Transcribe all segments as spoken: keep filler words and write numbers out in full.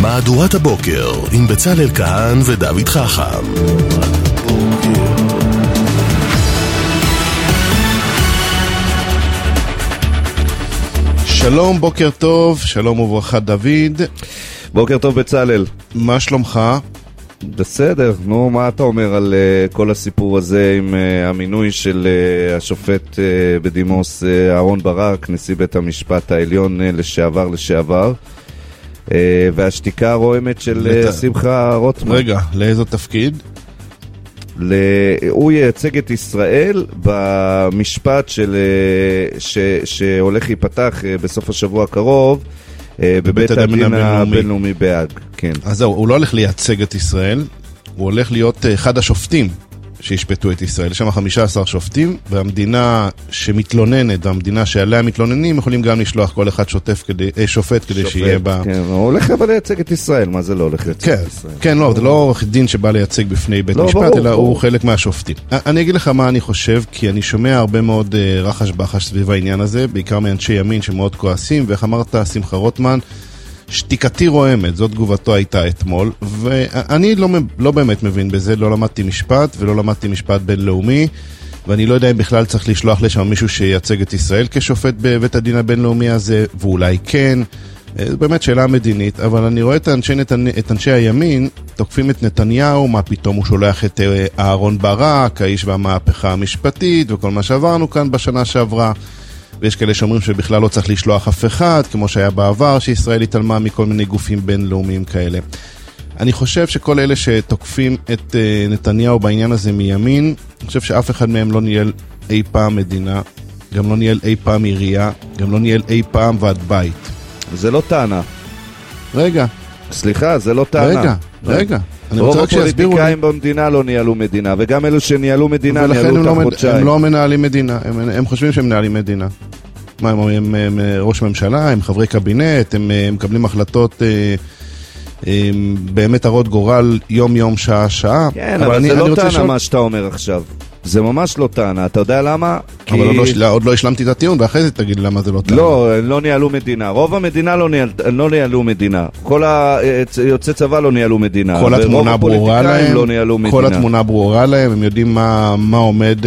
מהדורת הבוקר עם בצלאל כהן ודוד חכם. שלום, בוקר טוב, שלום וברכה דוד. בוקר טוב בצלאל. מה שלומך? בסדר, נו, מה אתה אומר על uh, כל הסיפור הזה עם uh, המינוי של uh, השופט uh, בדימוס uh, אהרון ברק, נשיא בית המשפט העליון uh, לשעבר לשעבר, uh, והשתיקה הרועמת של לת... uh, שמחה רוטמן. רגע, לאיזו תפקיד? ל... הוא ייצג את ישראל במשפט של, uh, ש... שהולך להיפתח uh, בסוף השבוע הקרוב, בבית הדין הבינלאומי בהאג. כן. אז זהו, הוא לא הולך לייצג את ישראל, הוא הולך להיות אחד השופטים שישפטו את ישראל. יש שם חמישה עשר שופטים, והמדינה שמתלוננת, והמדינה שעליה מתלוננים, יכולים גם לשלוח כל אחד שופט כדי, שופט כדי שופט, שיהיה בה... כן, הוא הולך אבל לייצג את ישראל, מה זה לא הולך לייצג כן, את ישראל? כן, לא, זה לא עורך דין שבא לייצג בפני בית לא, משפט, ברור, אלא ברור. הוא חלק מהשופטים. אני אגיד לך מה אני חושב, כי אני שומע הרבה מאוד uh, רחש בחש סביב העניין הזה, בעיקר מאנשי ימין שמאוד כועסים, ואיך אמרת, שמחה רוטמן, שתיקתי רועמת, זאת תגובתו הייתה אתמול, ואני לא, לא באמת מבין בזה, לא למדתי משפט ולא למדתי משפט בינלאומי, ואני לא יודע אם בכלל צריך לשלוח לשם מישהו שייצג את ישראל כשופט בבית הדין הבינלאומי הזה, ואולי כן, זו באמת שאלה מדינית, אבל אני רואה את אנשי, את אנשי הימין תוקפים את נתניהו, מה פתאום הוא שולח את אהרון ברק, האיש והמהפכה המשפטית, וכל מה שעברנו כאן בשנה שעברה, ויש כאלה שאומרים שבכלל לא צריך לשלוח אף אחד, כמו שהיה בעבר, שישראל התעלמה מכל מיני גופים בינלאומיים כאלה. אני חושב שכל אלה שתוקפים את uh, נתניהו בעניין הזה מימין, אני חושב שאף אחד מהם לא ניהל אי פעם מדינה, גם לא ניהל אי פעם עירייה, גם לא ניהל אי פעם ועד בית. זה לא טענה. רגע. סליחה, זה לא טענה. רגע, רגע. רוב הפוליטיקאים במדינה לא ניהלו מדינה, וגם אלו שניהלו מדינה ניהלו אותם חודשיים. הם לא מנהלים מדינה, הם, הם חושבים שהם מנהלים מדינה. מה, הם, הם, הם ראש ממשלה, הם חברי קבינט, הם, הם מקבלים החלטות הם, באמת הרות גורל יום יום, שעה שעה. כן, אבל, אבל אני, זה אני לא טענה לשאול... מה שאתה אומר עכשיו. זה ממש לא טענה, אתה יודע למה? אבל כי... לא, עוד לא השלמתי את הטיעון, ואחרי זה תגיד למה זה לא טענה. לא, לא ניהלו מדינה. רוב המדינה לא, ניהל, לא ניהלו מדינה. כל היוצאי צבא לא ניהלו מדינה. כל התמונה ברורה להם, לא ניהלו מדינה. כל התמונה ברורה להם, הם יודעים מה, מה עומד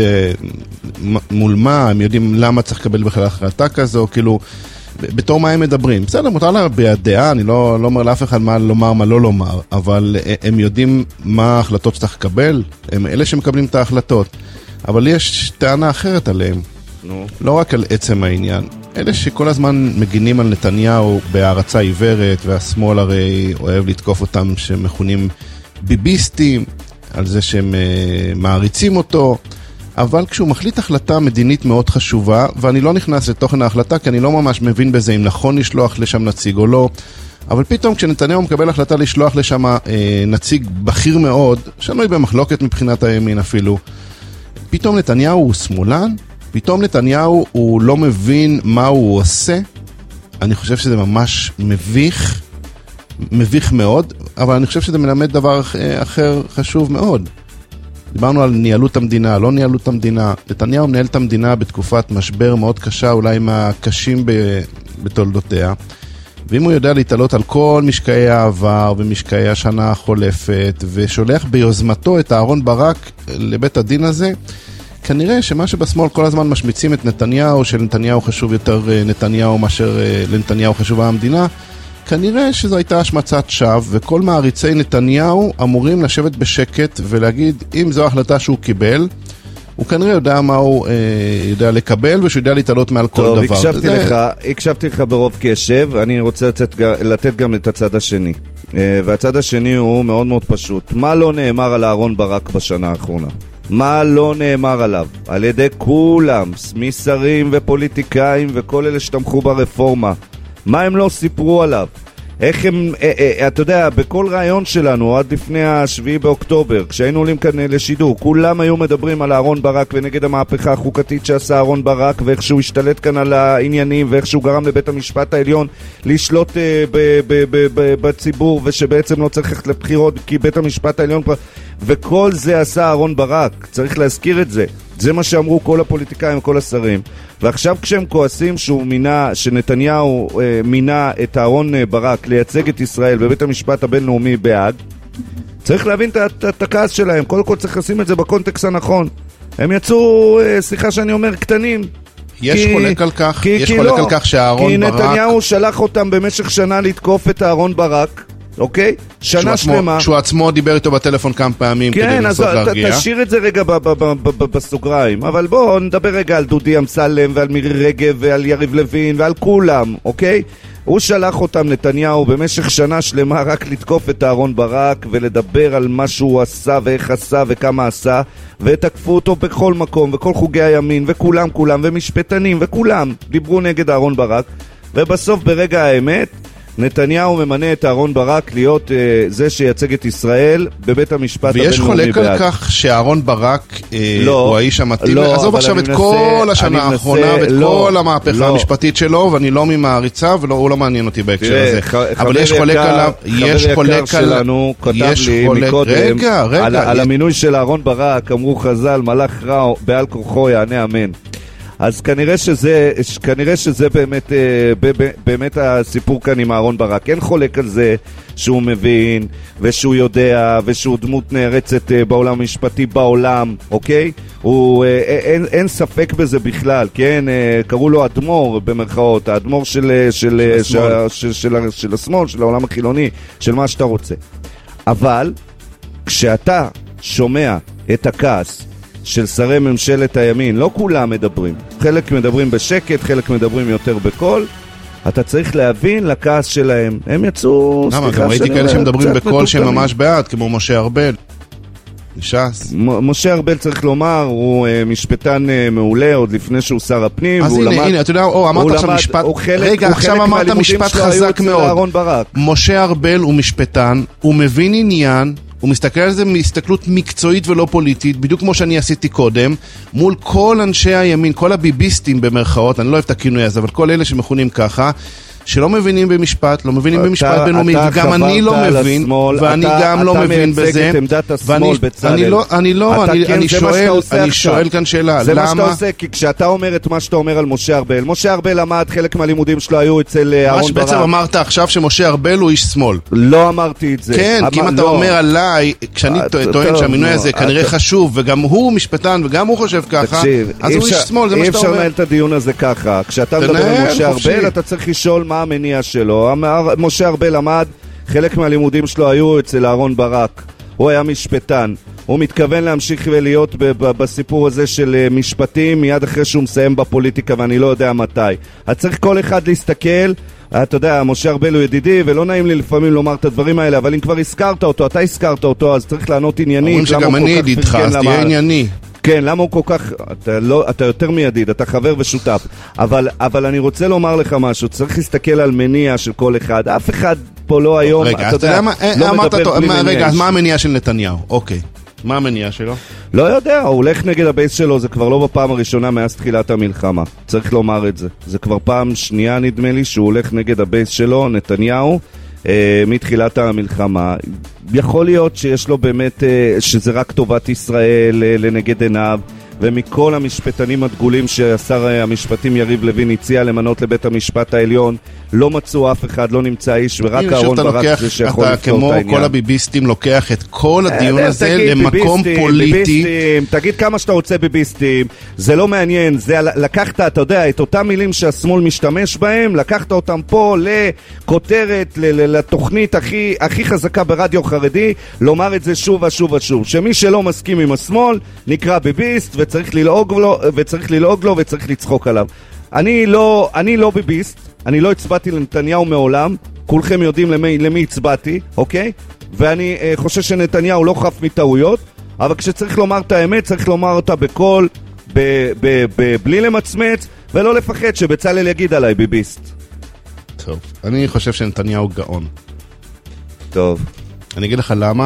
מול מה, הם יודעים למה צריך לקבל בכלל החלטה כזו, כאילו, בתור מה הם מדברים. בסדר, מותר להביע דעה, אני לא, לא אומר לאף אחד מה לומר, מה לא לומר, אבל הם יודעים מה ההחלטות שצריך לקבל, הם אלה שמקבלים את ההחלטות. אבל יש טענה אחרת עליהם, נו. לא רק על עצם העניין. אלה שכל הזמן מגינים על נתניהו בהערצה עיוורת, והשמאל הרי אוהב לתקוף אותם שמכונים ביביסטים, על זה שהם uh, מעריצים אותו, אבל כשהוא מחליט החלטה מדינית מאוד חשובה, ואני לא נכנס לתוכן ההחלטה, כי אני לא ממש מבין בזה אם נכון לשלוח לשם נציג או לא, אבל פתאום כשנתניהו מקבל החלטה לשלוח לשם uh, נציג בכיר מאוד, שנוי במחלוקת מבחינת הימין אפילו, פתאום נתניהו הוא שמאלן, פתאום נתניהו הוא לא מבין מה הוא עושה. אני חושב שזה ממש מביך, מביך מאוד, אבל אני חושב שזה מלמד דבר אחר חשוב מאוד. דיברנו על ניהלות המדינה, לא ניהלות המדינה. נתניהו מנהל את המדינה בתקופת משבר מאוד קשה, אולי מהקשים בתולדותיה. ואם הוא יודע להתעלות על כל משקעי העבר ומשקעי השנה החולפת, ושולח ביוזמתו את אהרון ברק לבית הדין הזה, כנראה שמה שבשמאל כל הזמן משמיצים את נתניהו, שלנתניהו חשוב יותר נתניהו מאשר לנתניהו חשובה המדינה, כנראה שזו הייתה השמצת שווא, וכל מעריצי נתניהו אמורים לשבת בשקט ולהגיד, אם זו ההחלטה שהוא קיבל, הוא כנראה יודע מה הוא אה, יודע לקבל, ושהוא יודע להתעלות מעל כל טוב, דבר. טוב, הקשבתי זה... לך, הקשבתי לך ברוב קשב, אני רוצה לתת, לתת גם את הצד השני. אה, והצד השני הוא מאוד מאוד פשוט. מה לא נאמר על אהרון ברק בשנה האחרונה? מה לא נאמר עליו? על ידי כולם, משרים ופוליטיקאים וכל אלה שתמכו ברפורמה. מה הם לא סיפרו עליו? איך הם, אה, אה, אתה יודע, בכל רעיון שלנו, עד לפני השביעי באוקטובר, כשהיינו עולים כאן לשידור, כולם היו מדברים על אהרון ברק ונגד המהפכה החוקתית שעשה אהרון ברק, ואיך שהוא השתלט כאן על העניינים, ואיך שהוא גרם לבית המשפט העליון לשלוט אה, ב- ב- ב- ב- בציבור, ושבעצם לא צריך ללכת לבחירות, כי בית המשפט העליון כבר... וכל זה עשה אהרון ברק, צריך להזכיר את זה. זה מה שאמרו כל הפוליטיקאים וכל השרים. ועכשיו כשהם כועסים שהוא מינה, שנתניהו אה, מינה את אהרון ברק לייצג את ישראל בבית המשפט הבינלאומי בהאג, צריך להבין את הכעס שלהם. קודם כל צריך לשים את זה בקונטקסט הנכון. הם יצאו, אה, סליחה שאני אומר, קטנים. יש כי, חולק על כך, כי, יש כי חולק לא, על כך שהאהרון ברק... כי נתניהו שלח אותם במשך שנה לתקוף את אהרון ברק, אוקיי? שנה שלמה. שהוא עצמו דיבר איתו בטלפון כמה פעמים כדי לנסות להרגיע. כן, אז תשאיר את זה רגע בסוגריים. אבל בואו נדבר רגע על דודי אמסלם ועל מירי רגב ועל יריב לוין ועל כולם, אוקיי? הוא שלח אותם, נתניהו, במשך שנה שלמה רק לתקוף את אהרון ברק ולדבר על מה שהוא עשה ואיך עשה וכמה עשה, ותקפו אותו בכל מקום וכל חוגי הימין וכולם כולם ומשפטנים וכולם דיברו נגד אהרון ברק, ובסוף ברגע האמת נתניהו ממנה את אהרון ברק להיות אה, זה שייצג את ישראל בבית המשפט הבינלאומי בהאג. ויש חולק על כך שאהרון ברק אה, לא, הוא האיש המתאים. לא, עזוב עכשיו את מנסה, כל השנה האחרונה ואת לא, כל המהפכה לא. המשפטית שלו, ואני לא ממעריצה והוא לא מעניין אותי בהקשר תראה, הזה. ח, אבל יש חולק עליו, יש חולק עליו. שלנו כתב לי חולק, מקודם רגע, רגע, על, יש... על המינוי של אהרון ברק, אמרו חז"ל, מלאך רע בעל כורחו יענה אמן. אז כנראה שזה, כנראה שזה באמת, באמת הסיפור כאן עם אהרון ברק. אין חולק על זה שהוא מבין, ושהוא יודע, ושהוא דמות נערצת בעולם המשפטי בעולם, אוקיי? הוא, אין, אין ספק בזה בכלל, כן? קראו לו אדמו"ר במרכאות, האדמו"ר של, של, של, של, של, של, של השמאל, של העולם החילוני, של מה שאתה רוצה. אבל, כשאתה שומע את הכעס, של שרי ממשלת הימין, לא כולם מדברים, חלק מדברים בשקט, חלק מדברים יותר בקול, אתה צריך להבין לכעס שלהם. הם יצאו... למה? גם ראיתי כאלה שמדברים בקול שהם ממש בעד, כמו משה ארבל. נשאס. משה ארבל, צריך לומר, הוא משפטן מעולה, עוד לפני שהוא שר הפנים. אז הנה, הנה, אתה יודע, אמרת עכשיו משפט... רגע, עכשיו אמרת משפט חזק מאוד. משה ארבל הוא משפטן, הוא מבין עניין, הוא מסתכל על זה מהסתכלות מקצועית ולא פוליטית, בדיוק כמו שאני עשיתי קודם, מול כל אנשי הימין, כל הביביסטים במרכאות, אני לא אוהב את הכינוי הזה, אבל כל אלה שמכונים ככה, שלא מבינים במשפט, לא מבינים במשפט בינלאומי, וגם אני לא מבין, ואני גם לא מבין בזה. אתה מייצג את עמדת השמאל בצלאל. אני לא, אני לא, אני שואל כאן שאלה, זה מה שאתה עושה, כי כשאתה אומר את מה שאתה אומר על משה ארבל, משה ארבל למד, חלק מהלימודים שלו היו אצל אהרון ברק. מה שבעצם אמרת עכשיו שמשה ארבל הוא איש שמאל. לא אמרתי את זה. כן, כי אם אתה אומר עליי, כשאני טוען שהמינוי הזה כנראה חשוב, וגם הוא משפטן וגם הוא חושב ככה, אז הוא איש שמאל, זה מה שאתה אומר. אי אפשר לנהל את הדיון הזה ככה. כשאתה מדבר על משה ארבל, אתה צריך לשאול מה המניע שלו. משה ארבל למד, חלק מהלימודים שלו היו אצל אהרון ברק. הוא היה משפטן. הוא מתכוון להמשיך ולהיות בסיפור הזה של משפטים מיד אחרי שהוא מסיים בפוליטיקה, ואני לא יודע מתי. אז צריך כל אחד להסתכל. אתה יודע, משה ארבל הוא ידידי, ולא נעים לי לפעמים לומר את הדברים האלה, אבל אם כבר הזכרת אותו, אתה הזכרת אותו, אז צריך לענות עניינית. אומרים שגם אני ידידך, אז תהיה ענייני. כן, למה הוא כל כך... אתה, לא, אתה יותר מידיד, אתה חבר ושותף. אבל, אבל אני רוצה לומר לך משהו, צריך להסתכל על מניע של כל אחד. אף אחד פה לא היום, רגע, אתה יודע, מה, לא אמרת מדבר בלי מניע. רגע, אז מה המניע של נתניהו? אוקיי. מה המניע שלו? לא יודע, הוא הולך נגד הבייס שלו, זה כבר לא בפעם הראשונה מאז תחילת המלחמה. צריך לומר את זה. זה כבר פעם שנייה נדמה לי שהוא הולך נגד הבייס שלו, נתניהו, אה, מתחילת המלחמה. יכול להיות שיש לו באמת, אה, שזה רק טובת ישראל אה, לנגד עיניו, ומכל המשפטנים הדגולים שהשר המשפטים יריב לוין הציע למנות לבית המשפט העליון, לא מצאו אף אחד, לא נמצא איש, ורק אהרון ברק זה שיכול לפתור את העניין. אתה כמו כל הביביסטים לוקח את כל הדיון הזה למקום פוליטי. תגיד כמה שאתה רוצה ביביסטים, זה לא מעניין, זה לקחת, אתה יודע, את אותם מילים שהשמאל משתמש בהם, לקחת אותם פה לכותרת, לתוכנית הכי, הכי חזקה ברדיו חרדי, לומר את זה שוב ושוב ושוב, שמי שלא מסכים עם השמאל נקרא ביביסט, וצריך ללעוג לו, וצריך ללעוג לו, וצריך לצחוק עליו. אני לא, אני לא ביביסט, אני לא הצבעתי לנתניהו מעולם, כולכם יודעים למי, למי הצבעתי, אוקיי? ואני אה, חושב שנתניהו לא חף מטעויות, אבל כשצריך לומר את האמת, צריך לומר אותה בקול, ב, ב, ב, בלי למצמץ, ולא לפחד שבצלאל יגיד עליי ביביסט. טוב, אני חושב שנתניהו גאון. טוב. אני אגיד לך למה?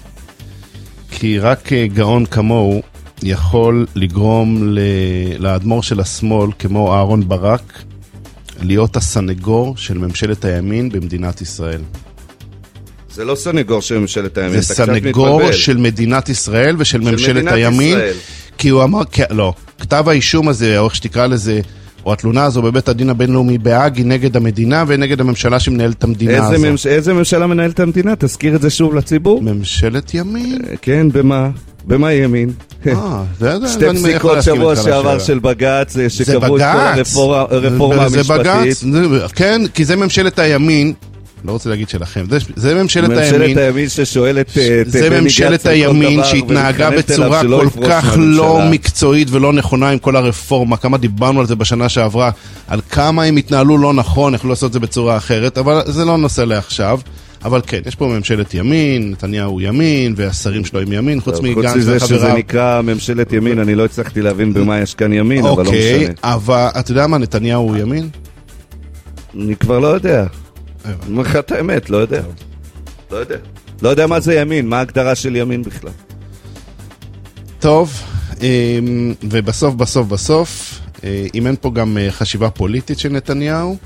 כי רק גאון כמוהו יכול לגרום לאדמו"ר של השמאל, כמו אהרון ברק, להיות הסנגור של ממשלת הימין במדינת ישראל. זה לא סנגור של ממשלת הימין, זה סנגור של מדינת ישראל ושל ממשלת הימין, כי כי הוא אמר, לא, כתב האישום הזה, או איך שתקרא לזה, או התלונה הזו בבית הדין הבינלאומי בהאג, היא נגד המדינה ונגד הממשלה שמנהלת את המדינה איזה הזו. ממש, איזה ממשלה מנהלת את המדינה? תזכיר את זה שוב לציבור. ממשלת ימין. כן, במה? במה ימין? אה, זה, זה, שתי פסיקות שבוע שעבר של בג"ץ, שקבעו את כל הרפורמה המשפטית. כן, כי זה ממשלת הימין, לא רוצה להגיד שלכם, זה, זה ממשלת הימין. ממשלת הימין ששואלת... זה ממשלת הימין שהתנהגה בצורה כל כך לא מקצועית ולא נכונה עם כל הרפורמה, כמה דיברנו על זה בשנה שעברה, על כמה הם התנהלו לא נכון, יכלו לעשות את זה בצורה אחרת, אבל זה לא נושא לעכשיו. אבל כן, יש פה ממשלת ימין, נתניהו ימין, והשרים שלו עם ימין, חוץ מגנץ וחבריו. חוץ מזה שזה נקרא ממשלת ימין, אני לא הצלחתי להבין במה יש כאן ימין, אבל לא משנה. אוקיי, אבל אתה יודע מה, נתניהו הוא ימין? אני כבר לא יודע. אומר לך את האמת, לא יודע. לא יודע. לא יודע מה זה ימין, מה ההגדרה של ימין בכלל. טוב, ובסוף, בסוף, בסוף, אם אין פה גם חשיבה פוליטית של נתניהו,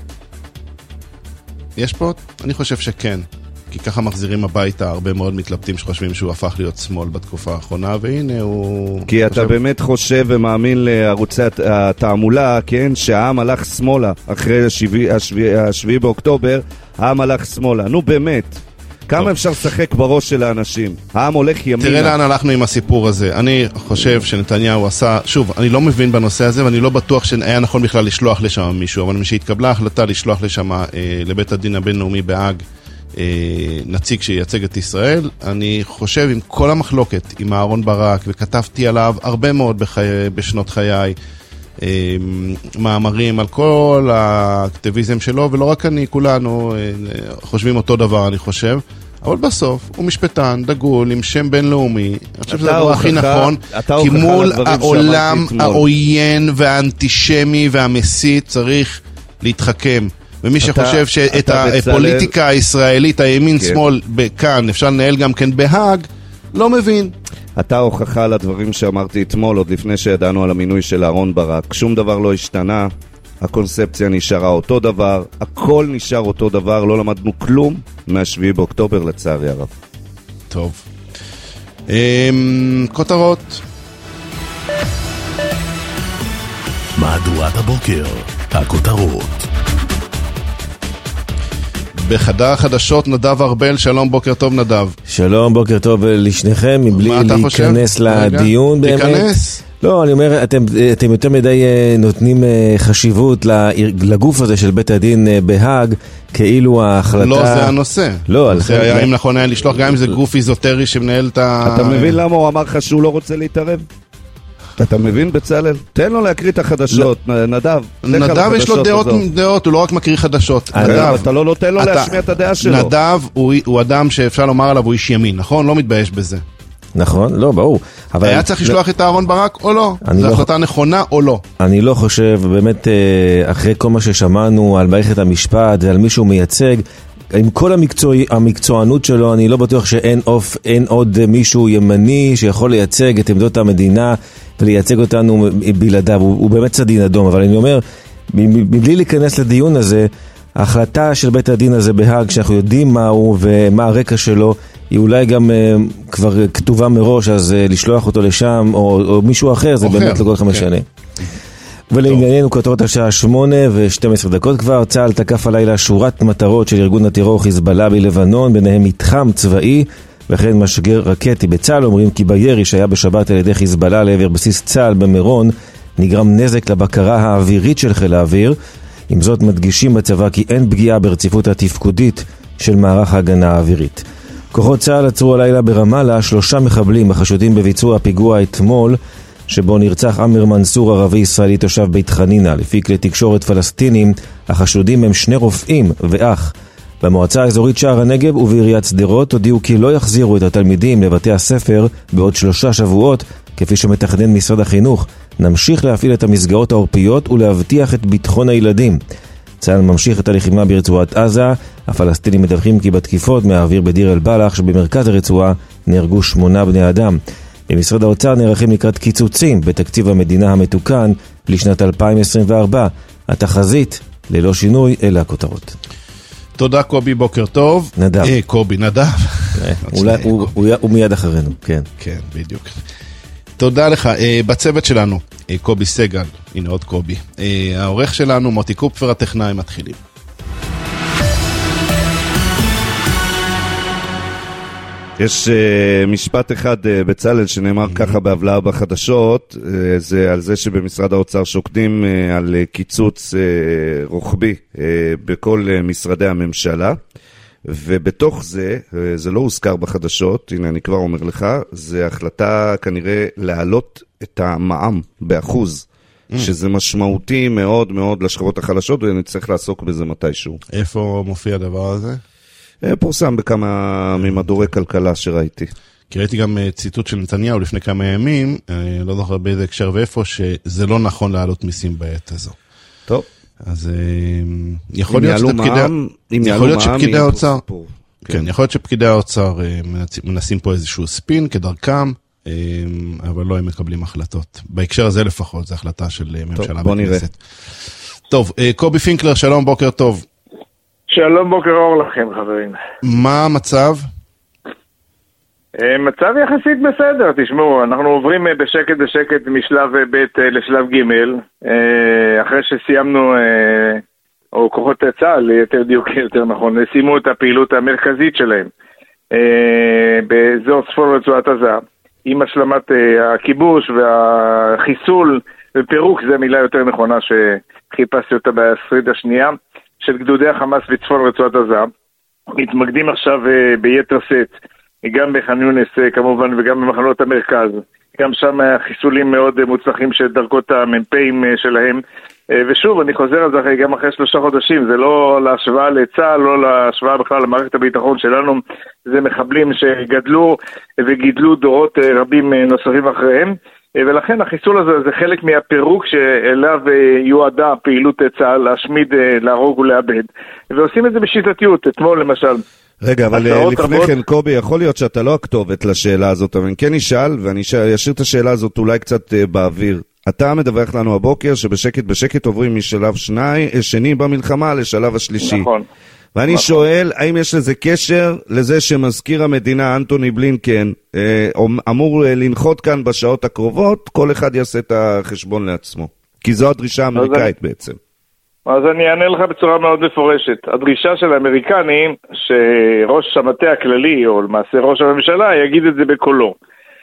יש פה? אני חושב שכן. כי ככה מחזירים הביתה הרבה מאוד מתלבטים שחושבים שהוא הפך להיות שמאל בתקופה האחרונה, והנה הוא... כי אתה באמת חושב ומאמין לערוצי התעמולה, כן, שהעם הלך שמאלה אחרי השביעי באוקטובר, העם הלך שמאלה. נו באמת, כמה אפשר לשחק בראש של האנשים? העם הולך ימינה. תראה לאן הלכנו עם הסיפור הזה. אני חושב שנתניהו עשה, שוב, אני לא מבין בנושא הזה, ואני לא בטוח שהיה נכון בכלל לשלוח לשם מישהו, אבל משהתקבלה ההחלטה לשלוח לשם אה, לבית הדין הבינלאומי בהאג, אה, נציג שייצג את ישראל, אני חושב עם כל המחלוקת, עם אהרון ברק, וכתבתי עליו הרבה מאוד בחיי, בשנות חיי, אה, מאמרים על כל האקטיביזם שלו, ולא רק אני, כולנו אה, חושבים אותו דבר, אני חושב. אבל בסוף הוא משפטן, דגול, עם שם בינלאומי. אני חושב שזה הדבר הכי נכון, כי מול העולם העוין והאנטישמי והמסית צריך להתחכם. ומי שחושב שאת הפוליטיקה הישראלית, הימין-שמאל כאן, אפשר לנהל גם כן בהאג, לא מבין. אתה הוכחה על הדברים שאמרתי אתמול, עוד לפני שידענו על המינוי של אהרון ברק. שום דבר לא השתנה. הקונספציה נשארה אותו דבר, הכל נשאר אותו דבר, לא למדנו כלום מהשביעי באוקטובר לצערי הרב. טוב. כותרות. מהדורת הבוקר, הכותרות. בחדר החדשות נדב ארבל, שלום, בוקר טוב נדב. שלום, בוקר טוב לשניכם, מבלי להיכנס לדיון באמת. תיכנס. לא, אני אומר, אתם, אתם יותר מדי נותנים חשיבות לגוף הזה של בית הדין בהאג, כאילו ההחלטה... לא, זה הנושא. לא, זה היה, אם נכון היה לשלוח, גם אם זה גוף איזוטרי שמנהל את ה... אתה מבין למה הוא אמר לך שהוא לא רוצה להתערב? אתה מבין בצלאל? תן לו להקריא את החדשות, נדב. נדב יש לו דעות, הוא לא רק מקריא חדשות. אתה לא נותן לו להשמיע את הדעה שלו. נדב הוא אדם שאפשר לומר עליו, הוא איש ימין, נכון? לא מתבייש בזה. נכון, לא, ברור. היה צריך לשלוח את אהרון ברק או לא? זו החלטה נכונה או לא? אני לא חושב, באמת, אחרי כל מה ששמענו על מערכת המשפט ועל מי שהוא מייצג, עם כל המקצוענות שלו, אני לא בטוח שאין אוף, אין עוד מישהו ימני שיכול לייצג את עמדות המדינה ולייצג אותנו בלעדיו. הוא, הוא באמת צדין אדום, אבל אני אומר, מבלי להיכנס לדיון הזה, ההחלטה של בית הדין הזה בהאג, שאנחנו יודעים מה הוא ומה הרקע שלו, היא אולי גם uh, כבר כתובה מראש, אז uh, לשלוח אותו לשם, או, או מישהו אחר, זה באמת לא כל כך משנה. ולענייננו כותרות השעה שמונה ושתים עשרה דקות כבר, צה"ל תקף הלילה שורת מטרות של ארגון הטרור חיזבאללה בלבנון, ביניהם מתחם צבאי, וכן משגר רקטי. בצה"ל אומרים כי בירי שהיה בשבת על ידי חיזבאללה לעבר בסיס צה"ל במירון, נגרם נזק לבקרה האווירית של חיל האוויר. עם זאת מדגישים בצבא כי אין פגיעה ברציפות התפקודית של מערך ההגנה האווירית. כוחות צה"ל עצרו הלילה ברמאללה שלושה מחבלים החשודים בביצוע הפיגוע אתמול, שבו נרצח עמר מנסור, ערבי ישראלי תושב בית חנינה. לפי כלי תקשורת פלסטינים, החשודים הם שני רופאים ואח. במועצה האזורית שער הנגב ובעיריית שדרות הודיעו כי לא יחזירו את התלמידים לבתי הספר בעוד שלושה שבועות, כפי שמתכנן משרד החינוך. נמשיך להפעיל את המסגרות העורפיות ולהבטיח את ביטחון הילדים. צה"ל ממשיך את הלחימה ברצועת עזה. הפלסטינים מדווחים כי בתקיפות מהאוויר בדיר אל בלח שבמרכז הרצועה נהרגו שמונה בני אדם. במשרד האוצר נערכים לקראת קיצוצים בתקציב המדינה המתוקן לשנת אלפיים עשרים וארבע. התחזית ללא שינוי, אלה הכותרות. תודה קובי, בוקר טוב. נדב. אה, קובי, נדב. הוא מיד אחרינו, כן. כן, בדיוק. תודה לך. בצוות שלנו, קובי סגל, הנה עוד קובי. העורך שלנו, מוטי קופפר, הטכנאי, מתחילים. יש uh, משפט אחד uh, בצלאל שנאמר mm-hmm. ככה בהבלעה בחדשות, uh, זה על זה שבמשרד האוצר שוקדים uh, על uh, קיצוץ uh, רוחבי uh, בכל uh, משרדי הממשלה, ובתוך זה, uh, זה לא הוזכר בחדשות, הנה אני כבר אומר לך, זה החלטה כנראה להעלות את המע"מ באחוז, mm-hmm. שזה משמעותי מאוד מאוד לשכבות החלשות, ונצטרך לעסוק בזה מתישהו. איפה מופיע הדבר הזה? פורסם בכמה ממדורי כלכלה שראיתי. כי ראיתי גם ציטוט של נתניהו לפני כמה ימים, לא זוכר באיזה הקשר ואיפה, שזה לא נכון להעלות מיסים בעת הזו. טוב. אז יכול להיות שפקידי האוצר, כן, יכול להיות שפקידי האוצר מנסים פה איזשהו ספין כדרכם, אבל לא הם מקבלים החלטות. בהקשר הזה לפחות, זו החלטה של ממשלה בכנסת. טוב, קובי פינקלר, שלום, בוקר טוב. שלום, בוקר אור לכם, חברים. מה המצב? מצב יחסית בסדר, תשמעו, אנחנו עוברים בשקט בשקט משלב ב' לשלב ג', אחרי שסיימנו, או כוחות צה"ל, יותר דיוק, יותר נכון, סיימו את הפעילות המרכזית שלהם באזור צפון רצועת עזה, עם השלמת הכיבוש והחיסול ופירוק, זו מילה יותר נכונה שחיפשתי אותה בסריד השנייה, של גדודי החמאס בצפון רצועת עזה, מתמקדים עכשיו ביתר סט, גם בח'אן יונס כמובן וגם במחנות המרכז, גם שם חיסולים מאוד מוצלחים של דרגות המ"פים שלהם, ושוב אני חוזר על זה גם אחרי שלושה חודשים, זה לא להשוואה לצה"ל, לא להשוואה בכלל למערכת הביטחון שלנו, זה מחבלים שגדלו וגידלו דורות רבים נוספים אחריהם, ולכן החיסול הזה זה חלק מהפירוק שאליו יועדה פעילות צה"ל להשמיד, להרוג ולאבד, ועושים את זה בשיטתיות. אתמול למשל, רגע, אבל לפני רבות... כן, קובי, יכול להיות שאתה לא הכתובת לשאלה הזאת, אבל כן נשאל, ואני אשאיר את השאלה הזאת אולי קצת באוויר. אתה מדווח לנו הבוקר שבשקט בשקט עוברים משלב שני, שני במלחמה לשלב השלישי. נכון. ואני נכון. שואל, האם יש לזה קשר לזה שמזכיר המדינה אנטוני בלינקן אה, אמור לנחות כאן בשעות הקרובות, כל אחד יעשה את החשבון לעצמו? כי זו הדרישה האמריקאית אז בעצם. אז אני אענה לך בצורה מאוד מפורשת. הדרישה של האמריקנים שראש המטה הכללי, או למעשה ראש הממשלה, יגיד את זה בקולו.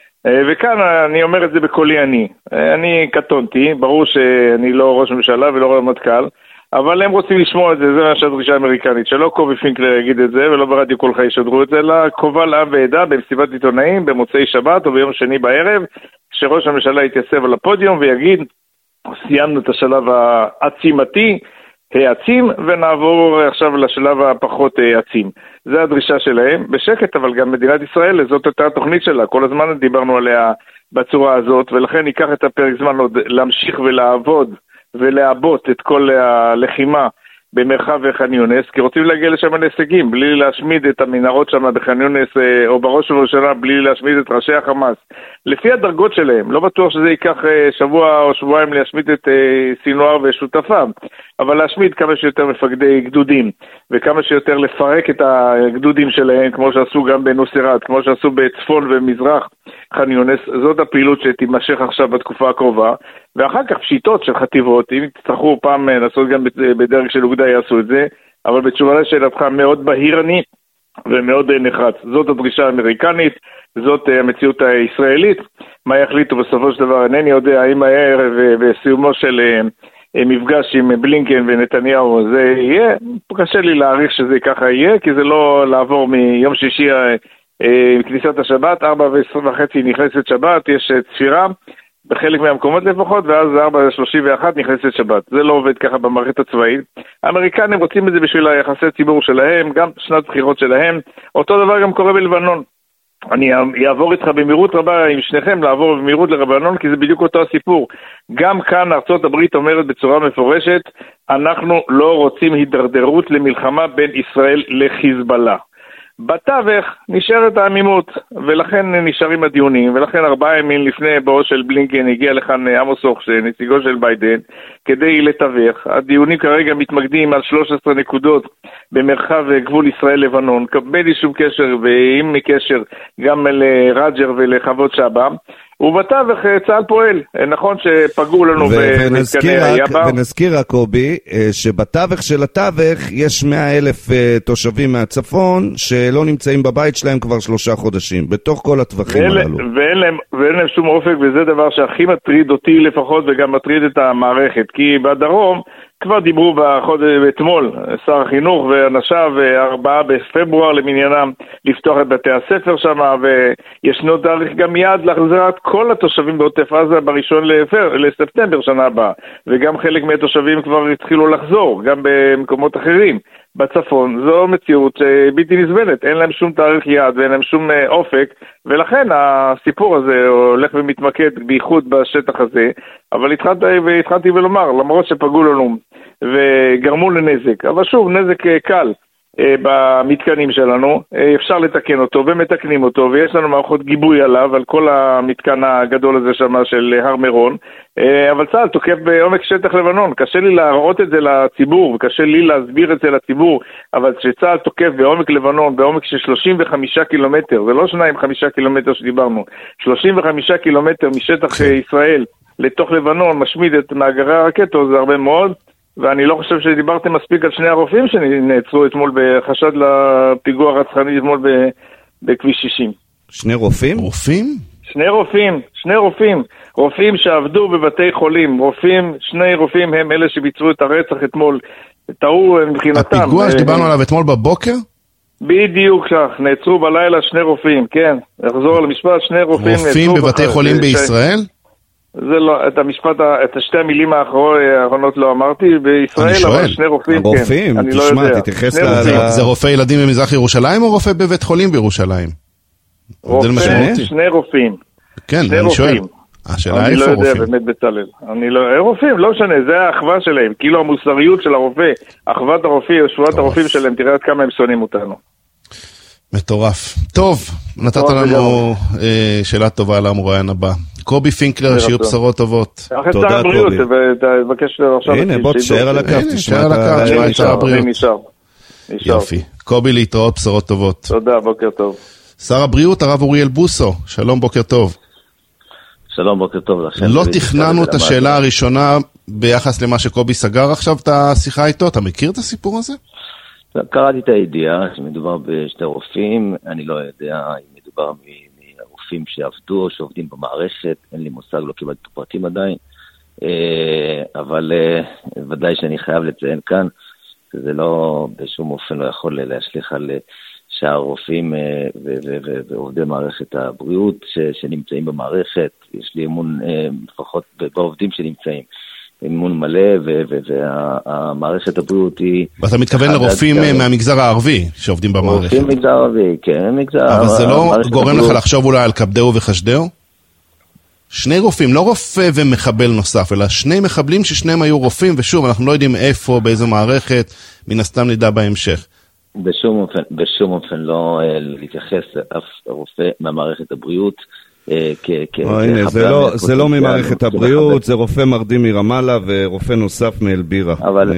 וכאן אני אומר את זה בקולי אני. אני קטונתי, ברור שאני לא ראש ממשלה ולא רמטכ"ל, אבל הם רוצים לשמוע את זה, זה מה שהדרישה האמריקנית, שלא קובי פינקלר יגיד את זה, ולא ברדיו קולך ישדרו את זה, אלא קובל עם ועדה במסיבת עיתונאים, במוצאי שבת או ביום שני בערב, שראש הממשלה יתייצב על הפודיום ויגיד, סיימנו את השלב העצימתי, העצים, ונעבור עכשיו לשלב הפחות העצים. זה הדרישה שלהם, בשקט, אבל גם מדינת ישראל, זאת הייתה התוכנית שלה, כל הזמן דיברנו עליה בצורה הזאת, ולכן ייקח את הפרק זמן עוד להמשיך ולעבוד, ולעבות את כל הלחימה במרחב ח'אן יונס, כי רוצים להגיע לשם להישגים, בלי להשמיד את המנהרות שם בח'אן יונס, או בראש ובראשונה, בלי להשמיד את ראשי החמאס. לפי הדרגות שלהם, לא בטוח שזה ייקח שבוע או שבועיים להשמיד את סינואר ושותפיו, אבל להשמיד כמה שיותר מפקדי גדודים, וכמה שיותר לפרק את הגדודים שלהם, כמו שעשו גם בנוסרת, כמו שעשו בצפון ומזרח ח'אן יונס. זאת הפעילות שתימשך עכשיו בתקופה הקרובה, ואחר כך פשיטות של חטיבות, אם תצטרכו פעם לעשות גם בדרג של אוגדה יעשו את זה, אבל בתשובה לשאלתך מאוד בהיר אני ומאוד נחרץ. זאת הדרישה האמריקנית, זאת המציאות הישראלית. מה יחליטו בסופו של דבר אינני יודע, האם הערב בסיומו של מפגש עם בלינקן ונתניהו זה יהיה, קשה לי להעריך שזה ככה יהיה, כי זה לא לעבור מיום שישי עם כניסת השבת, ארבע ועשרים וחצי נכנסת שבת, יש ספירה בחלק מהמקומות לפחות, ואז ארבע שלושים ואחת נכנסת שבת. זה לא עובד ככה במערכת הצבאית. האמריקנים רוצים את זה בשביל היחסי ציבור שלהם, גם שנת בחירות שלהם. אותו דבר גם קורה בלבנון. אני אעבור איתך במהירות רבה עם שניכם, לעבור במהירות ללבנון, כי זה בדיוק אותו הסיפור. גם כאן ארצות הברית אומרת בצורה מפורשת, אנחנו לא רוצים הידרדרות למלחמה בין ישראל לחיזבאללה. בתווך נשארת העמימות, ולכן נשארים הדיונים, ולכן ארבעה ימים לפני בואו של בלינקן הגיע לכאן עמוס הוכש, נציגו של ביידן, כדי לתווך. הדיונים כרגע מתמקדים על שלוש עשרה נקודות במרחב גבול ישראל-לבנון, בלי שום קשר ועם קשר גם לרג'ר ולחוות שבא. ובתווך צה"ל פועל. נכון שפגעו לנו במתקני היב"ר. ונזכיר רק, קובי, שבתווך של התווך יש מאה אלף תושבים מהצפון שלא נמצאים בבית שלהם כבר שלושה חודשים, בתוך כל הטווחים הללו. ואין להם, ואין להם שום אופק, וזה דבר שהכי מטריד אותי לפחות, וגם מטריד את המערכת, כי בדרום כבר דיברו בחודש, אתמול, שר החינוך ואנשיו, ארבעה בפברואר למניינם, לפתוח את בתי הספר שם, וישנו תאריך גם מיד להחזרת כל התושבים בעוטף עזה בראשון לספטמבר שנה הבאה, וגם חלק מהתושבים כבר התחילו לחזור, גם במקומות אחרים. בצפון, זו מציאות בלתי נסבלת, אין להם שום תאריך יעד ואין להם שום אופק, ולכן הסיפור הזה הולך ומתמקד בייחוד בשטח הזה, אבל התחלתי, והתחלתי ולומר, למרות שפגעו לנו וגרמו לנזק, אבל שוב, נזק קל במתקנים שלנו, אפשר לתקן אותו ומתקנים אותו, ויש לנו מערכות גיבוי עליו, על כל המתקן הגדול הזה שם של הר מירון, אבל צה"ל תוקף בעומק שטח לבנון, קשה לי להראות את זה לציבור, וקשה לי להסביר את זה לציבור, אבל כשצה"ל תוקף בעומק לבנון, בעומק של שלושים וחמישה קילומטר, זה לא שניים חמישה קילומטר שדיברנו, שלושים וחמישה קילומטר משטח ישראל לתוך לבנון, משמיד את מאגרי הרקטות, זה הרבה מאוד, ואני לא חושב שדיברתם מספיק על שני הרופאים שנעצרו אתמול בחשד לפיגוע רצחני אתמול בכביש שישים. שני רופאים? רופאים? שני רופאים, שני רופאים. רופאים שעבדו בבתי חולים. רופאים, שני רופאים הם אלה שביצעו את הרצח אתמול. טעו מבחינתם. הפיגוע שדיברנו עליו אתמול בבוקר? בדיוק כך. נעצרו בלילה שני רופאים, כן. אחזור למשפט, שני רופאים. רופאים בבתי חולים בישראל? זה לא, את המשפט, את שתי המילים האחרונות לא אמרתי, בישראל, אבל שני רופאים, רופאים, כן, אני לא תשמע, יודע. תתייחס ל... זה רופא ילדים במזרח ירושלים או רופא בבית חולים בירושלים? רופא, שני רופאים. כן, אני שואל. השאלה איפה רופאים? אני לא יודע, באמת בצלאל. אני לא, רופאים, לא משנה, זה האחווה שלהם, כאילו המוסריות של הרופא, אחוות הרופא, שבועת הרופאים שלהם, תראה עד כמה הם שונאים אותנו. מטורף. טוב, נתת לנו שאלה טובה על המרואיין הבא. קובי פינקלר, שיהיו בשורות טובות. תודה, קובי. הנה, בוא תשאר על הקו. תשאר על הקו, תשמע את שר הבריאות. יופי. קובי, להתראות, בשורות טובות. תודה, בוקר טוב. שר הבריאות, הרב אוריאל בוסו, שלום, בוקר טוב. שלום, בוקר טוב לכם. לא תכננו את השאלה הראשונה ביחס למה שקובי סגר עכשיו את השיחה איתו. אתה מכיר את הסיפור הזה? קראתי את הידיעה שמדובר בשתי רופאים, אני לא יודע אם מדובר מרופאים שעבדו או שעובדים במערכת, אין לי מושג, לא קיבלתי את הפרטים עדיין, אבל ודאי שאני חייב לציין כאן, שזה לא, בשום אופן לא יכול להשליך על שאר רופאים ועובדי מערכת הבריאות שנמצאים במערכת, יש לי אמון לפחות בעובדים שנמצאים. אמון מלא, והמערכת הבריאות היא... ואתה מתכוון לרופאים מהמגזר הערבי שעובדים במערכת? רופאים מגזר ערבי, כן, מגזר... אבל זה לא גורם לך לחשוב אולי על קפדאו וחשדאו? שני רופאים, לא רופא ומחבל נוסף, אלא שני מחבלים ששניהם היו רופאים, ושוב, אנחנו לא יודעים איפה, באיזו מערכת, מן הסתם נדע בהמשך. בשום אופן, בשום אופן לא להתייחס לאף רופא מהמערכת הבריאות, זה לא ממערכת הבריאות, זה רופא מרדים מרמאללה ורופא נוסף מאלבירה. אבל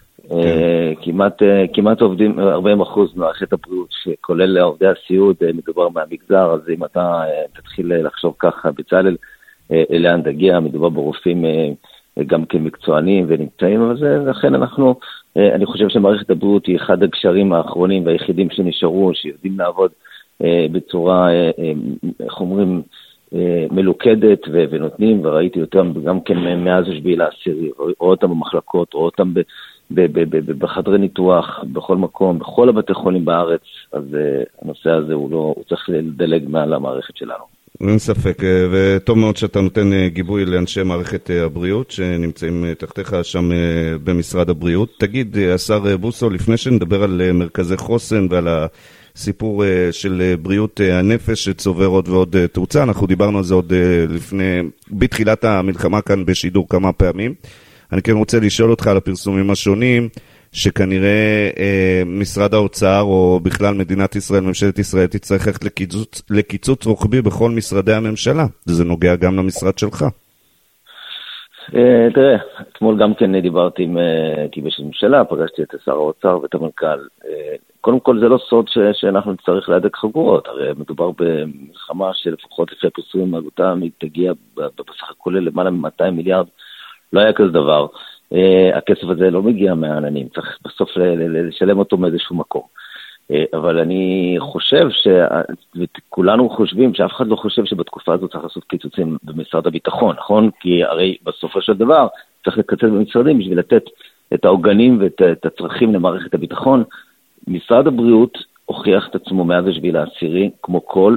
כמעט עובדים ארבעים אחוז ממערכת הבריאות, שכולל עובדי הסיעוד, מדובר מהמגזר, אז אם אתה תתחיל לחשוב ככה בצלאל, לאן תגיע, מדובר ברופאים גם כמקצוענים ונמצאים, אבל זה לכן אנחנו, אני חושב שמערכת הבריאות היא אחד הגשרים האחרונים והיחידים שנשארו, שיודעים לעבוד בצורה, איך אומרים, מלוכדת ונותנים, וראיתי אותם גם כן מאז השביעי לעשירי, רואה אותם במחלקות, רואה אותם בחדרי ניתוח, בכל מקום, בכל הבתי חולים בארץ, אז הנושא הזה הוא לא, הוא צריך לדלג מעל המערכת שלנו. אין ספק, וטוב מאוד שאתה נותן גיבוי לאנשי מערכת הבריאות שנמצאים תחתיך שם במשרד הבריאות. תגיד, השר בוסו, לפני שנדבר על מרכזי חוסן ועל הסיפור של בריאות הנפש שצובר עוד ועוד תאוצה, אנחנו דיברנו על זה עוד לפני, בתחילת המלחמה כאן בשידור כמה פעמים. אני כן רוצה לשאול אותך על הפרסומים השונים, שכנראה אה, משרד האוצר או בכלל מדינת ישראל, ממשלת ישראל, תצטרך ללכת לקיצוץ, לקיצוץ רוחבי בכל משרדי הממשלה. זה נוגע גם למשרד שלך. אה, תראה, אתמול גם כן דיברתי עם הייתי בשביל ממשלה, פגשתי את שר האוצר ואת המנכ"ל. אה, קודם כל זה לא סוד ש, שאנחנו נצטרך להדק חגורות, הרי מדובר במלחמה שלפחות לפי הפרסומים העלותה תגיע בסך הכל למעלה מ-מאתיים מיליארד, לא היה כזה דבר, הכסף הזה לא מגיע מהעננים, צריך בסוף לשלם אותו מאיזשהו מקום. אבל אני חושב שכולנו חושבים, שאף אחד לא חושב שבתקופה הזאת צריך לעשות קיצוצים במשרד הביטחון, נכון? כי הרי בסופו של דבר צריך לקצץ במשרדים בשביל לתת את העוגנים ואת הצרכים למערכת הביטחון. משרד הבריאות הוכיח את עצמו מאז השביעי לעשירי, כמו כל,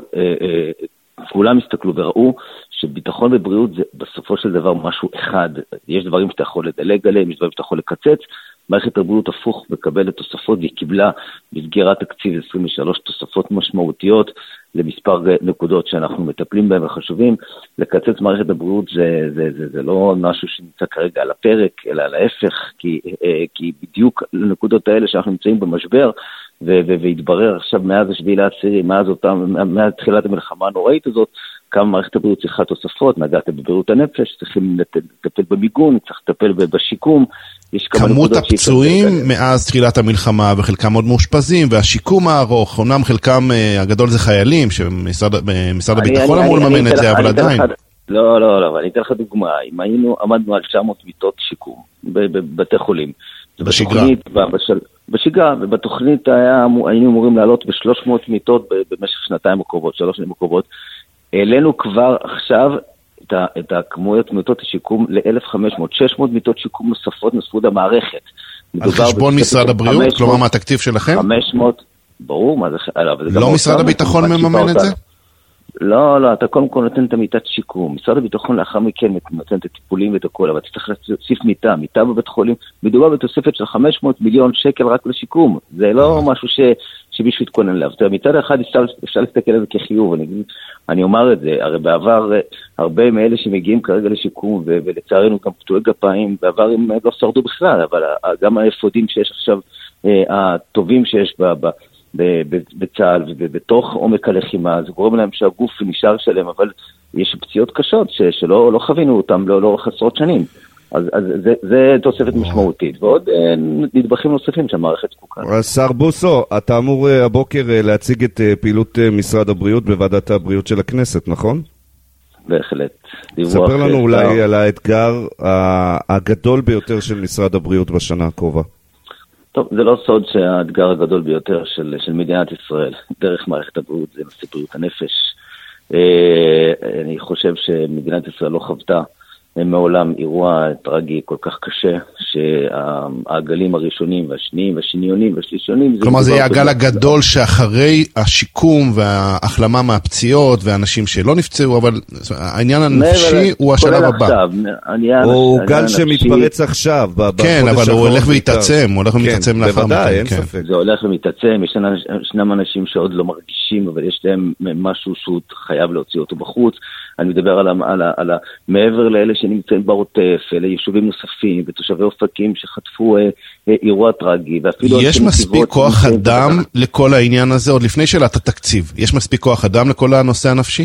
כולם הסתכלו וראו שביטחון ובריאות זה בסופו של דבר משהו אחד. יש דברים שאתה יכול לדלג עליהם, יש דברים שאתה יכול לקצץ, מערכת הבריאות הפוך מקבלת תוספות, והיא קיבלה בסגירת תקציב עשרים ושלוש תוספות משמעותיות למספר נקודות שאנחנו מטפלים בהם וחשובים. לקצץ מערכת הבריאות זה, זה, זה, זה לא משהו שנמצא כרגע על הפרק, אלא להפך, כי, כי בדיוק לנקודות האלה שאנחנו נמצאים במשבר, והתברר עכשיו מאז השביעי לעשירי, מאז אותם, מאז תחילת המלחמה הנוראית הזאת, כמה מערכת הבריאות צריכה תוספות, נגעת בבריאות הנפש, צריכים לטפל במיגון, צריך לטפל בשיקום. כמות הפצועים מאז תחילת המלחמה, וחלקם עוד מאושפזים, והשיקום הארוך, אומנם חלקם הגדול זה חיילים, שמשרד הביטחון אמור לממן את זה, אבל עדיין. לא, לא, לא, אני אתן לך דוגמה, אם היינו, עמדנו על תשע מאות מיטות שיקום, בבתי חולים. בשגרה. בשגרה, ובתוכנית היינו אמורים לעלות ב-שלוש מאות מיטות במשך שנתיים הקרובות, שלוש שנים הקרובות. העלינו כבר עכשיו את הכמויות מיטות השיקום ל-אלף וחמש מאות, שש מאות מיטות שיקום נוספות נוספות המערכת. על חשבון משרד הבריאות? כלומר מהתקציב שלכם? חמש מאות, ברור מה זה. לא משרד הביטחון מממן את זה? לא, לא, אתה קודם כל נותן את המיטת שיקום. משרד הביטחון לאחר מכן נותן את הטיפולים ואת הכל, אבל אתה צריך להוסיף מיטה, מיטה בבית חולים, מדובר בתוספת של חמש מאות מיליון שקל רק לשיקום. זה לא משהו ש... שמישהו יתכונן אליו. מצד אחד אפשר, אפשר להסתכל על זה כחיוב, אני, אני אומר את זה, הרי בעבר הרבה מאלה שמגיעים כרגע לשיקום, ו, ולצערנו גם פתועי גפיים, בעבר הם לא שרדו בכלל, אבל גם האפודים שיש עכשיו, הטובים שיש ב, ב, ב, ב, בצה"ל, ובתוך עומק הלחימה, זה גורם להם שהגוף נשאר שלם, אבל יש פציעות קשות ש, שלא לא חווינו אותם לאורך עשרות שנים. אז, אז זה, זה תוספת משמעותית, ועוד אה, נדבכים נוספים שהמערכת זקוקה. שר בוסו, אתה אמור אה, הבוקר אה, להציג את אה, פעילות אה, משרד הבריאות בוועדת הבריאות של הכנסת, נכון? בהחלט. ספר לנו אולי על האתגר הגדול ביותר של משרד הבריאות בשנה הקרובה. טוב, זה לא סוד שהאתגר הגדול ביותר של, של מדינת ישראל, דרך מערכת הבריאות, זה נושא בריאות הנפש. אה, אני חושב שמדינת ישראל לא חוותה, מעולם אירוע טרגי כל כך קשה, שהגלים הראשונים והשניים והשניונים והשלישונים... כלומר זה יהיה הגל הגדול שאחרי השיקום וההחלמה מהפציעות ואנשים שלא נפצעו, אבל העניין הנפשי הוא השלב הבא. הוא גל שמתפרץ עכשיו. כן, אבל הוא הולך ויתעצם, הוא הולך ויתעצם לאחר מכן. זה הולך ומתעצם, ישנם אנשים שעוד לא מרגישים, אבל יש להם משהו שהוא חייב להוציא אותו בחוץ. אני מדבר על, על, על, על מעבר לאלה שנמצאים בעוטף, אלה יישובים נוספים ותושבי אופקים שחטפו אה, אה, אירוע טרגי. יש מספיק כוח אדם לכל העניין הזה, עוד לפני שאלת התקציב, יש מספיק כוח אדם לכל הנושא הנפשי?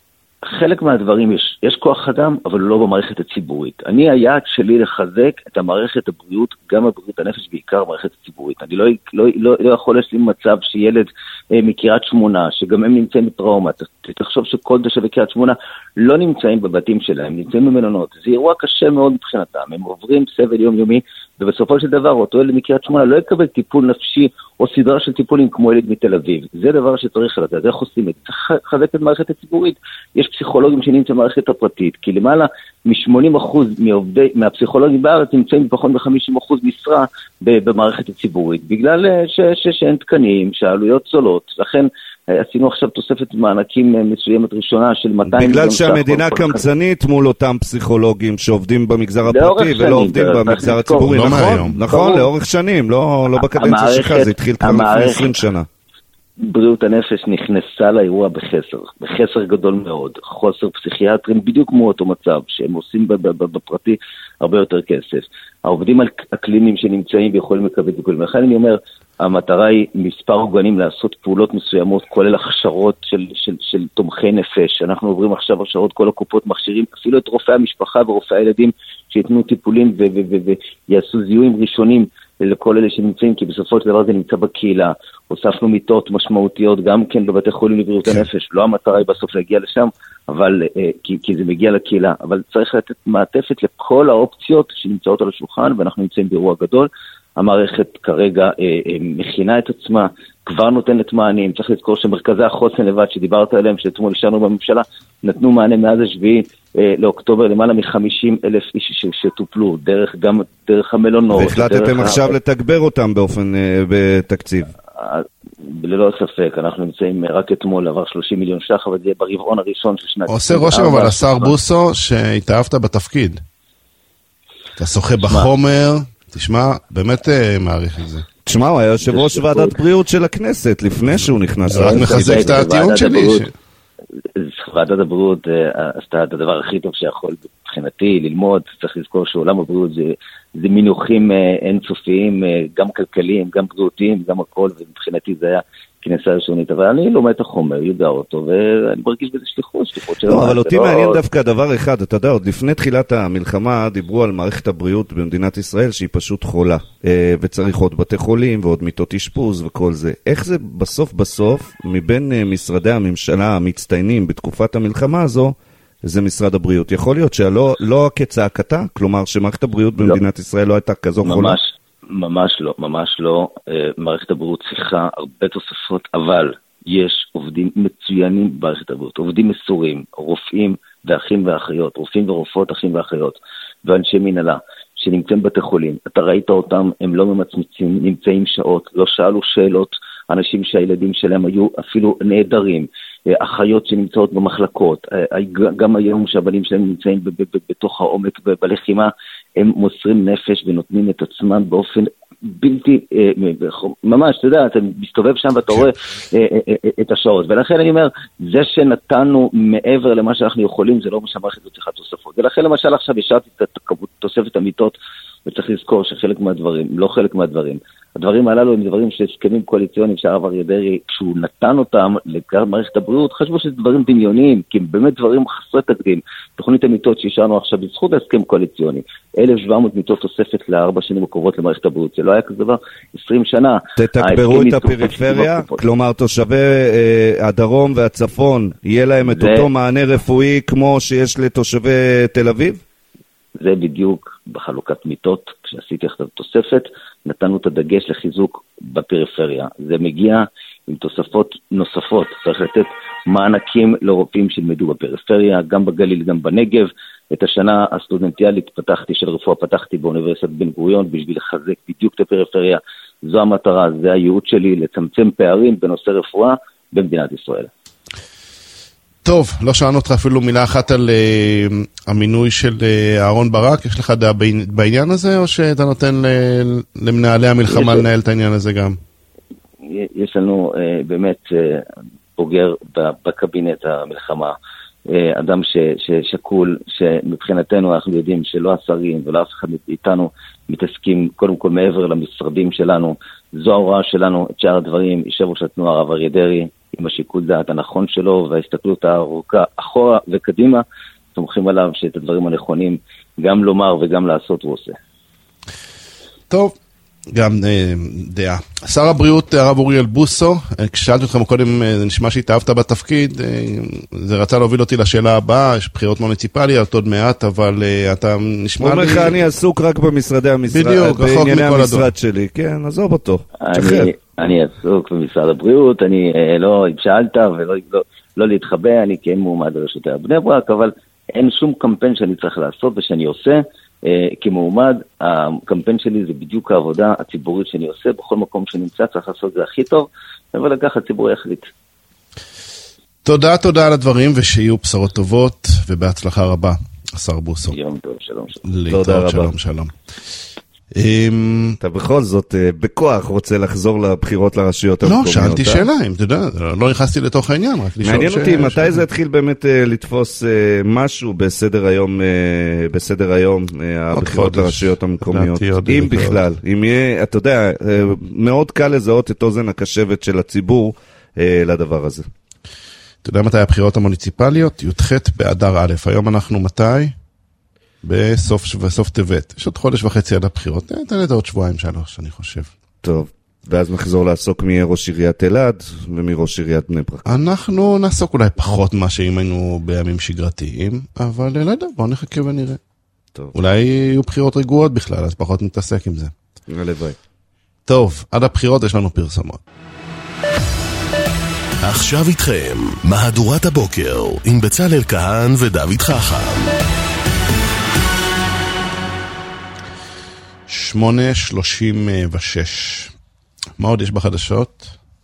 חלק מהדברים יש, יש כוח אדם, אבל לא במערכת הציבורית. אני, היעד שלי לחזק את המערכת הבריאות, גם הבריאות הנפש, בעיקר המערכת הציבורית. אני לא, לא, לא, לא יכול להשלים מצב שילד אה, מקריית שמונה, שגם הם נמצאים בטראומה, תחשוב שכל תושבי קריית שמונה לא נמצאים בבתים שלהם, נמצאים במלונות. זה אירוע קשה מאוד מבחינתם, הם עוברים סבל יומיומי, ובסופו של דבר אותו ילד מקריית שמונה לא יקבל טיפול נפשי או סדרה של טיפולים כמו ילד מתל אביב. זה דבר שצריך לדעת, זה איך עושים את זה. צריך לחזק את מערכת הציבורית. יש פסיכולוגים שנמצאים במערכת הפרטית, כי למעלה מ-שמונים אחוז מעובדי, מהפסיכולוגים בארץ נמצאים בפחות מ-חמישים אחוז משרה במערכת הציבורית, בגלל ש- ש- שאין תקנים, שהעלויות זולות. לכן עשינו עכשיו תוספת מענקים מסוימת ראשונה של מאתיים בגלל שהמדינה קמצנית מול אותם פסיכולוגים שעובדים במגזר הפרטי ולא עובדים במגזר הציבורי. נכון, נכון, לאורך שנים, לא בקדנציה שלך, זה התחיל כבר לפני עשרים שנה. בריאות הנפש נכנסה לאירוע בחסר, בחסר גדול מאוד, חוסר פסיכיאטרים בדיוק כמו אותו מצב, שהם עושים בפרטי הרבה יותר כסף. העובדים הקליניים שנמצאים ויכולים לקבל טיפולים. לכן אני אומר, המטרה היא מספר עוגנים לעשות פעולות מסוימות, כולל הכשרות של, של, של תומכי נפש. אנחנו עוברים עכשיו הכשרות, כל הקופות מכשירים, אפילו את רופאי המשפחה ורופאי הילדים שיתנו טיפולים ויעשו זיהויים ראשונים לכל אלה שנמצאים, כי בסופו של דבר זה נמצא בקהילה. הוספנו מיטות משמעותיות גם כן בבתי חולים לבריאות הנפש. לא המטרה היא בסוף להגיע לשם, אבל, כי, כי זה מגיע לקהילה. אבל צריך לתת מעטפת לכל האופציות שנמצאות על השולחן, ואנחנו נמצאים באירוע גדול. המערכת כרגע אה, אה, מכינה את עצמה, כבר נותנת מענים. צריך לזכור שמרכזי החוסן לבד שדיברת עליהם, שאתמול השארנו בממשלה, נתנו מענה מאז השביעי אה, לאוקטובר, למעלה מ-חמישים אלף איש שטופלו, דרך גם דרך המלונות. והחלטתם עכשיו ה... לתגבר אותם באופן, אה, בתקציב. ללא ספק, אנחנו נמצאים רק אתמול, עבר שלושים מיליון ש"ח, אבל זה ברבעון הראשון של שנת... עושה רושם אבל השר בוסו שהתאהבת בתפקיד. אתה שוחה בחומר... תשמע, באמת מעריך את זה. תשמע, הוא היה יושב ראש ועדת בריאות של הכנסת, לפני שהוא נכנס. זה רק מחזק את הטיעון שלי. ועדת הבריאות עשתה את הדבר הכי טוב שיכול מבחינתי ללמוד. צריך לזכור שעולם הבריאות זה מינוחים אינסופיים, גם כלכליים, גם בריאותיים, גם הכל, ומבחינתי זה היה כנסה ראשונית, אבל אני לומד את החומר, יודע אותו, ואני מרגיש בזה שליחות, שליחות שלו. אבל אותי מעניין דווקא דבר אחד, אתה יודע, עוד לפני תחילת המלחמה דיברו על מערכת הבריאות במדינת ישראל שהיא פשוט חולה, וצריך עוד בתי חולים ועוד מיטות אשפוז וכל זה. איך זה בסוף בסוף, מבין משרדי הממשלה המצטיינים בתקופת המלחמה הזו, זה משרד הבריאות? יכול להיות שלא לא כצעקתה, כלומר שמערכת הבריאות במדינת ישראל לא הייתה כזו חולה? ממש לא, ממש לא. מערכת הבריאות צריכה הרבה תוספות, אבל יש עובדים מצוינים במערכת הבריאות, עובדים מסורים, רופאים ואחים ואחיות, רופאים ורופאות, אחים ואחיות, ואנשי מנהלה שנמצאים בתי חולים. אתה ראית אותם, הם לא ממצמצים, נמצאים שעות, לא שאלו שאלות, אנשים שהילדים שלהם היו אפילו נהדרים, אחיות שנמצאות במחלקות, גם היום שהבנים שלהם נמצאים בתוך העומק בלחימה, הם מוסרים נפש ונותנים את עצמם באופן בלתי, ממש, אתה יודע, אתה מסתובב שם ואתה רואה את השעות, ולכן אני אומר, זה שנתנו מעבר למה שאנחנו יכולים, זה לא מה שהמערכת לא צריכה תוספות, ולכן למשל עכשיו ישרתי את תוספת המיטות, וצריך לזכור שחלק מהדברים, לא חלק מהדברים, הדברים הללו הם דברים שהסכמים קואליציוניים שהרב אריה דרעי, כשהוא נתן אותם לכלל מערכת הבריאות, חשבו שזה דברים דמיוניים, כי הם באמת דברים חסרי תקדים. תוכנית המיטות שהשארנו עכשיו בזכות ההסכם קואליציוני, אלף שבע מאות מיטות תוספת לארבע שנים הקרובות למערכת הבריאות, זה לא היה כזה דבר עשרים שנה. תתגברו את הפריפריה, כלומר תושבי אה, הדרום והצפון, יהיה להם את זה... אותו מענה רפואי כמו שיש לתושבי תל אביב? זה בדיוק בחלוקת מיטות, כשעשיתי את התוספת, נתנו את הדגש לחיזוק בפריפריה. זה מגיע עם תוספות נוספות, צריך לתת מענקים לרופאים שילמדו בפריפריה, גם בגליל, גם בנגב. את השנה הסטודנטיאלית פתחתי, של רפואה פתחתי באוניברסיטת בן גוריון, בשביל לחזק בדיוק את הפריפריה. זו המטרה, זה הייעוד שלי, לצמצם פערים בנושא רפואה במדינת ישראל. טוב, לא שאלנו אותך אפילו מילה אחת על uh, המינוי של uh, אהרון ברק, יש לך דעה בעניין הזה, או שאתה נותן ל- למנהלי המלחמה לנהל את העניין הזה גם? יש לנו uh, באמת uh, בוגר בקבינט המלחמה, uh, אדם ש- ששקול, שמבחינתנו אנחנו יודעים שלא השרים ולא אף אחד איתנו מתעסקים קודם כל מעבר למשרדים שלנו, זו ההוראה שלנו, את שאר הדברים, יושב ראש התנועה הרב אריה דרעי, עם השיקול דעת הנכון שלו וההסתכלות הארוכה אחורה וקדימה, סומכים עליו שאת הדברים הנכונים גם לומר וגם לעשות הוא עושה. טוב, גם אה, דעה. שר הבריאות הרב אוריאל בוסו, כששאלתי אותך קודם, נשמע שהתאהבת בתפקיד, אה, זה רצה להוביל אותי לשאלה הבאה, יש בחירות מוניציפליות עוד מעט, אבל אה, אתה נשמע לי... אומר לך, אני עסוק רק במשרדי המשרד, בדיוק, בענייני המשרד שלי, כן, עזוב אותו. אני... אני עסוק במשרד הבריאות, אני אה, לא שאלת ולא לא, לא להתחבא, אני כן מועמד לראשות בני ברק, אבל אין שום קמפיין שאני צריך לעשות ושאני עושה אה, כמועמד. הקמפיין שלי זה בדיוק העבודה הציבורית שאני עושה, בכל מקום שנמצא צריך לעשות זה הכי טוב, אבל לכך הציבור יחליט. תודה, תודה על הדברים, ושיהיו בשורות טובות, ובהצלחה רבה, השר בוסו. יום טוב, שלום שלום. תודה רבה. שלום שלום. אתה בכל זאת בכוח רוצה לחזור לבחירות לרשויות המקומיות. לא, שאלתי שאלה, אתה יודע, לא נכנסתי לתוך העניין. מעניין אותי, מתי זה התחיל באמת לתפוס משהו בסדר היום, בסדר היום, הבחירות לרשויות המקומיות, אם בכלל, אם יהיה, אתה יודע, מאוד קל לזהות את אוזן הקשבת של הציבור לדבר הזה. אתה יודע מתי הבחירות המוניציפליות? י"ח באדר א', היום אנחנו מתי? בסוף, בסוף טבת. יש עוד חודש וחצי עד הבחירות, תן את עוד שבועיים שלוש, אני חושב. טוב, ואז נחזור לעסוק מי ראש עיריית אלעד ומי ראש עיריית בני ברק. אנחנו נעסוק אולי פחות מה שאם היינו בימים שגרתיים, אבל לא יודע, בואו נחכה ונראה. טוב. אולי יהיו בחירות רגועות בכלל, אז פחות נתעסק עם זה. הלוואי. טוב, עד הבחירות יש לנו פרסומות. עכשיו איתכם, מהדורת הבוקר עם בצלאל כהן ודוד חכם. שמונה שלושים ושש. מה עוד יש בחדשות?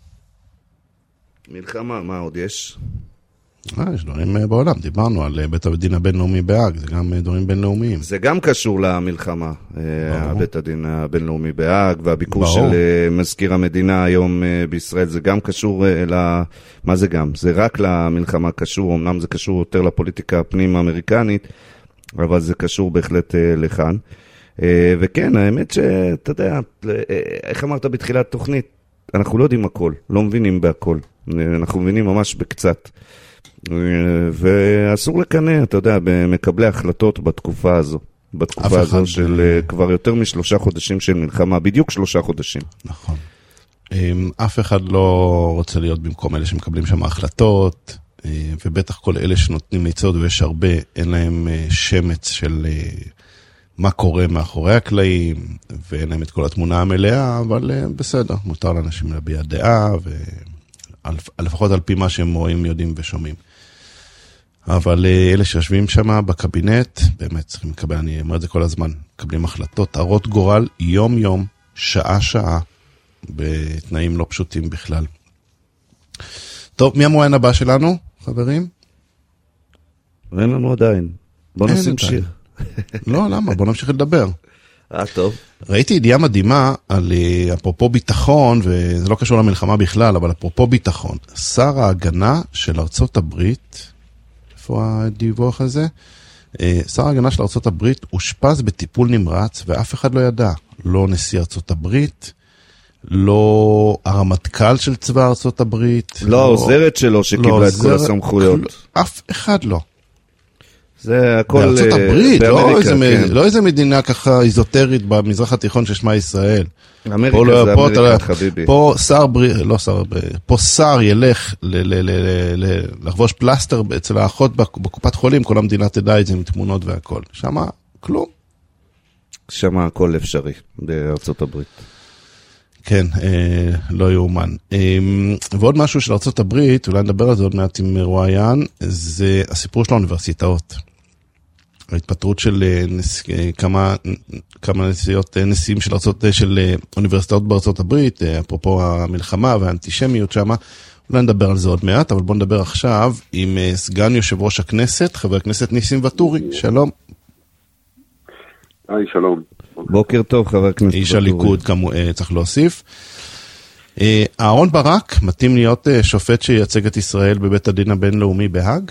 מלחמה, מה עוד יש? אה, יש דברים בעולם, דיברנו על בית הדין הבינלאומי בהאג, זה גם דברים בינלאומיים. זה גם קשור למלחמה, בית הדין הבינלאומי בהאג, והביקור ברור. של מזכיר המדינה היום בישראל, זה גם קשור ל... מה זה גם? זה רק למלחמה קשור, אמנם זה קשור יותר לפוליטיקה הפנים האמריקנית, אבל זה קשור בהחלט לכאן. וכן, האמת שאתה יודע, איך אמרת בתחילת תוכנית, אנחנו לא יודעים הכל, לא מבינים בהכל, אנחנו מבינים ממש בקצת. ואסור לקנא, אתה יודע, במקבלי החלטות בתקופה הזו, בתקופה הזו של כבר יותר משלושה חודשים של מלחמה, בדיוק שלושה חודשים. נכון. אף אחד לא רוצה להיות במקום אלה שמקבלים שם החלטות, ובטח כל אלה שנותנים ליצוד, ויש הרבה, אין להם שמץ של מה קורה מאחורי הקלעים, ואין להם את כל התמונה המלאה, אבל בסדר, מותר לאנשים להביע דעה, ולפחות על פי מה שהם רואים, יודעים ושומעים. אבל אלה שיושבים שם בקבינט, באמת צריכים לקבל, אני אומר את זה כל הזמן, מקבלים החלטות, הרות גורל, יום יום, שעה שעה, בתנאים לא פשוטים בכלל. טוב, מי המרואיין הבא שלנו, חברים? אין לנו עדיין. בוא נשים שיר. לא, למה? בוא נמשיך לדבר. אה, טוב. ראיתי ידיעה מדהימה על אפרופו ביטחון, וזה לא קשור למלחמה בכלל, אבל אפרופו ביטחון. שר ההגנה של ארצות הברית, איפה הדיווח הזה? שר ההגנה של ארצות הברית הושפז בטיפול נמרץ, ואף אחד לא ידע. לא נשיא ארצות הברית, לא הרמטכ"ל של צבא ארצות הברית. לא העוזרת שלו שקיבלה את כל הסמכויות. אף אחד לא. זה הכל בארצות הברית, לא איזה מדינה ככה איזוטרית במזרח התיכון ששמה ישראל. אמריקה זה אמריקה, חביבי. פה שר, לא שר, פה שר ילך לחבוש פלסטר אצל האחות בקופת חולים, כל המדינה תדע את זה עם תמונות והכל. שמה כלום. שמה הכל אפשרי בארצות הברית. כן, לא יאומן. ועוד משהו של ארצות הברית, אולי נדבר על זה עוד מעט עם רואיין, זה הסיפור של האוניברסיטאות. ההתפטרות של כמה, כמה נשיאות, נשיאים של, ארצות, של אוניברסיטאות בארצות הברית, אפרופו המלחמה והאנטישמיות שם, אולי נדבר על זה עוד מעט, אבל בואו נדבר עכשיו עם סגן יושב ראש הכנסת, חבר הכנסת ניסים ואטורי. שלום. היי, שלום. בוקר טוב, חבר הכנסת. איש הליכוד, כמו, צריך להוסיף. אהרון ברק מתאים להיות שופט שייצג את ישראל בבית הדין הבינלאומי בהאג?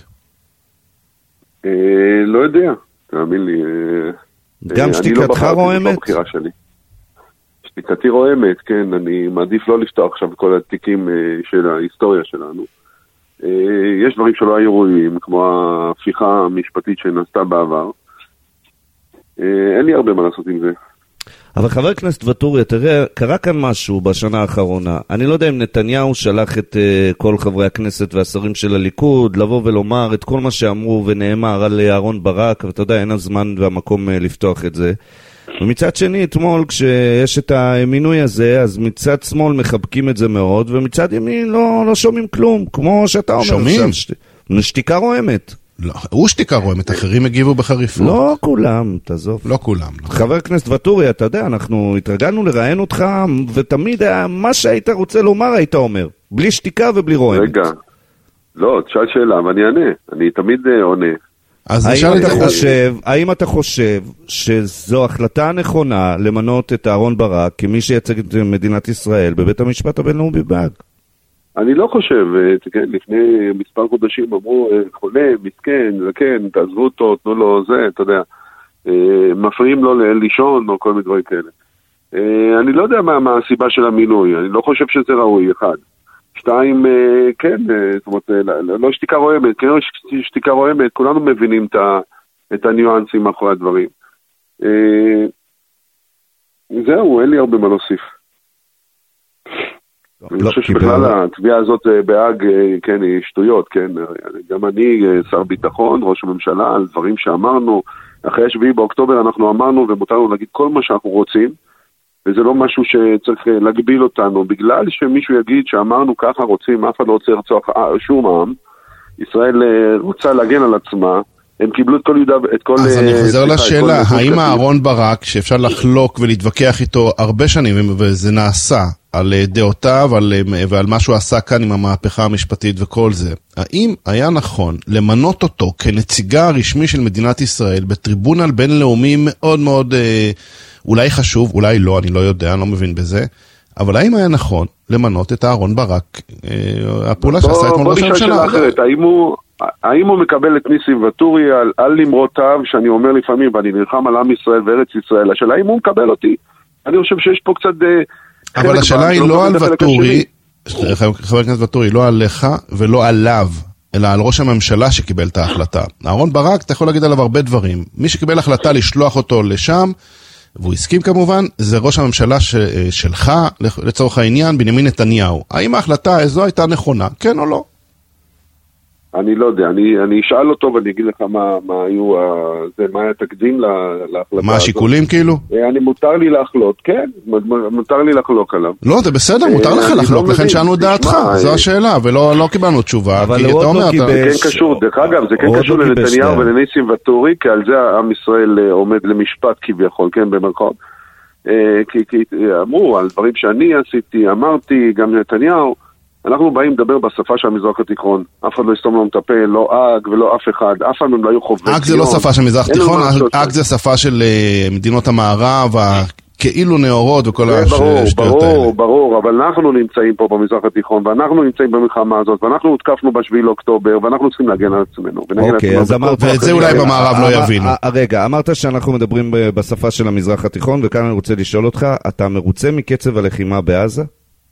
לא יודע, תאמין לי. גם שתיקתך רועמת? שתיקתי רועמת, כן. אני מעדיף לא לפתוח עכשיו כל התיקים של ההיסטוריה שלנו. יש דברים שלא היו רואים, כמו ההפיכה המשפטית שנעשתה בעבר. אין לי הרבה מה לעשות עם זה. אבל חבר הכנסת ואטורי, תראה, קרה כאן משהו בשנה האחרונה. אני לא יודע אם נתניהו שלח את uh, כל חברי הכנסת והשרים של הליכוד לבוא ולומר את כל מה שאמרו ונאמר על אהרון ברק, ואתה יודע, אין הזמן והמקום uh, לפתוח את זה. ומצד שני, אתמול, כשיש את המינוי הזה, אז מצד שמאל מחבקים את זה מאוד, ומצד ימין לא, לא שומעים כלום, כמו שאתה אומר. שומעים? שת... שתיקה רועמת. לא, הוא שתיקה רועמת, אחרים הגיבו בחריפות. לא כולם, תעזוב. לא כולם. לא. חבר הכנסת ואטורי, אתה יודע, אנחנו התרגלנו לראיין אותך, ותמיד מה שהיית רוצה לומר היית אומר, בלי שתיקה ובלי רועמת. רגע, לא, תשאל שאלה, ואני אענה, אני תמיד עונה. אז האם אתה חושב, האם אתה חושב שזו החלטה נכונה למנות את אהרון ברק כמי שייצג את מדינת ישראל בבית המשפט הבינלאומי בהאג? אני לא חושב, כן, לפני מספר חודשים אמרו, חולה, מסכן, זקן, תעזבו אותו, תנו לו זה, אתה יודע, מפריעים לו לישון או כל מיני דברים כאלה. אני לא יודע מה, מה הסיבה של המינוי, אני לא חושב שזה ראוי, אחד. שתיים, כן, זאת אומרת, לא שתיקה רועמת, כן, שתיקה רועמת, כולנו מבינים את הניואנסים מאחורי הדברים. זהו, אין לי הרבה מה להוסיף. אני חושב שבכלל התביעה הזאת בהאג, כן, היא שטויות, כן, גם אני שר ביטחון, ראש הממשלה, על דברים שאמרנו, אחרי השביעי באוקטובר אנחנו אמרנו ומותר לנו להגיד כל מה שאנחנו רוצים, וזה לא משהו שצריך להגביל אותנו, בגלל שמישהו יגיד שאמרנו ככה רוצים, אף אחד לא רוצה לרצוח שום עם, ישראל רוצה להגן על עצמה, הם קיבלו את כל יהודה, את כל... אז אני חוזר לשאלה, האם אהרון ברק, שאפשר לחלוק ולהתווכח איתו הרבה שנים, וזה נעשה על דעותיו ועל מה שהוא עשה כאן עם המהפכה המשפטית וכל זה, האם היה נכון למנות אותו כנציגה הרשמי של מדינת ישראל בטריבונל בינלאומי מאוד מאוד אולי חשוב, אולי לא, אני לא יודע, אני לא מבין בזה, אבל האם היה נכון למנות את אהרון ברק, הפעולה שעשה את ראש הממשלה? האם הוא... האם הוא מקבל את ניסים וטורי על, על למרותיו, שאני אומר לפעמים, ואני נלחם על עם ישראל וארץ ישראל, השאלה האם הוא מקבל אותי? אני חושב שיש פה קצת... אבל השאלה היא לא על וטורי, חבר הכנסת וטורי, לא עליך ולא עליו, אלא על ראש הממשלה שקיבל את ההחלטה. אהרון ברק, אתה יכול להגיד עליו הרבה דברים. מי שקיבל החלטה לשלוח אותו לשם, והוא הסכים כמובן, זה ראש הממשלה ש, שלך, לצורך העניין, בנימין נתניהו. האם ההחלטה הזו הייתה נכונה, כן או לא? אני לא יודע, אני, אני אשאל אותו ואני אגיד לך מה, מה היו, זה, מה היה תקדים להחלטה. מה השיקולים כאילו? אני מותר לי להחלוט, כן, מותר לי לחלוק עליו. לא, זה בסדר, מותר לך לחלוק, לכן שאלנו את דעתך, זו השאלה, ולא לא קיבלנו תשובה. אבל הוא עוד לא קיבל... זה כן קשור, דרך אגב, זה כן קשור לנתניהו ולניסים וטורי, כי על זה עם ישראל עומד למשפט כביכול, כן, במרכאות. כי אמרו על דברים שאני עשיתי, אמרתי, גם נתניהו, אנחנו באים לדבר בשפה של המזרח התיכון. אף אחד לא יסתום לנו את הפה, לא אג ולא אף אחד. אף אחד לא היו חובבי ציון. אג זה לא שפה של מזרח התיכון, אג זה שפה של מדינות המערב, כאילו נאורות וכל השטויות האלה. ברור, ברור, אבל אנחנו נמצאים פה במזרח התיכון, ואנחנו נמצאים במלחמה הזאת, ואנחנו הותקפנו בשביעי לאוקטובר, ואנחנו צריכים להגן על עצמנו. אוקיי, אז אמרת... ואת זה אולי במערב לא יבינו. רגע, אמרת שאנחנו מדברים בשפה של המזרח התיכון, וכאן אני רוצה לשאול אותך, אתה מרוצה מקצב הלחימה בעזה?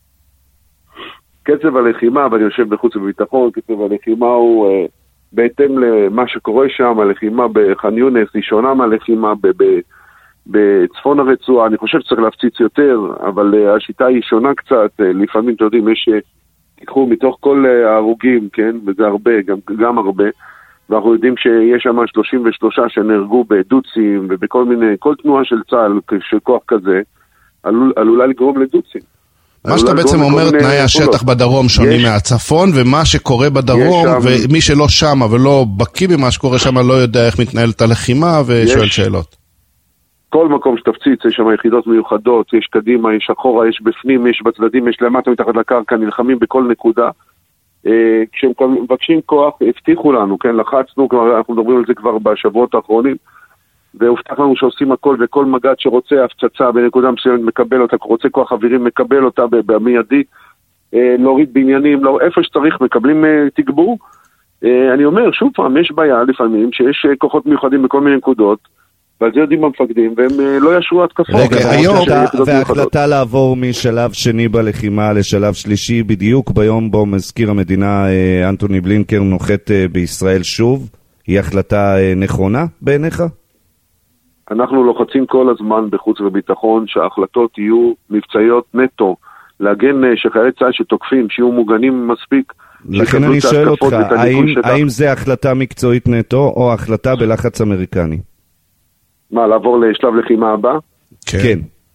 קצב הלחימה, ואני יושב בחוץ וביטחון, קצב הלחימה הוא אה, בהתאם למה שקורה שם, הלחימה בח'אן יונס, היא שונה מהלחימה ב- ב- בצפון הרצועה, אני חושב שצריך להפציץ יותר, אבל אה, השיטה היא שונה קצת, אה, לפעמים, אתם יודעים, יש, אה, תיקחו מתוך כל אה, ההרוגים, כן, וזה הרבה, גם, גם הרבה, ואנחנו יודעים שיש שם שלושים ושלושה שנהרגו בדוצים, ובכל מיני, כל תנועה של צה"ל, של כוח כזה, עלול, עלולה לגרום לדוצים. מה שאתה בעצם אומר, תנאי השטח בדרום שונים מהצפון, ומה שקורה בדרום, ומי שלא שמה ולא בקיא במה שקורה שמה לא יודע איך מתנהלת הלחימה, ושואל שאלות. כל מקום שתפציץ, יש שם יחידות מיוחדות, יש קדימה, יש אחורה, יש בפנים, יש בצדדים, יש למטה מתחת לקרקע, נלחמים בכל נקודה. כשהם מבקשים כוח, הבטיחו לנו, כן, לחצנו, אנחנו מדברים על זה כבר בשבועות האחרונים, והובטח לנו שעושים הכל, וכל מגד שרוצה הפצצה בנקודה מסוימת מקבל אותה, רוצה כוח אווירים מקבל אותה במיידי, להוריד בניינים, לא, איפה שצריך מקבלים תגבור. אני אומר, שוב פעם, יש בעיה לפעמים שיש כוחות מיוחדים בכל מיני נקודות, ועל זה יודעים המפקדים, והם לא ישרו התקפות. רגע, היום, וההחלטה לעבור משלב שני בלחימה לשלב שלישי, בדיוק ביום בו מזכיר המדינה אנטוני בלינקר נוחת בישראל שוב, היא החלטה נכונה בעיניך? אנחנו לוחצים כל הזמן בחוץ וביטחון שההחלטות יהיו מבצעיות נטו, להגן שחיילי צה"ל שתוקפים, שיהיו מוגנים מספיק. לכן אני שואל אותך, האם, האם זה החלטה מקצועית נטו או החלטה בלחץ אמריקני? מה, לעבור לשלב לחימה הבא? כן. כן.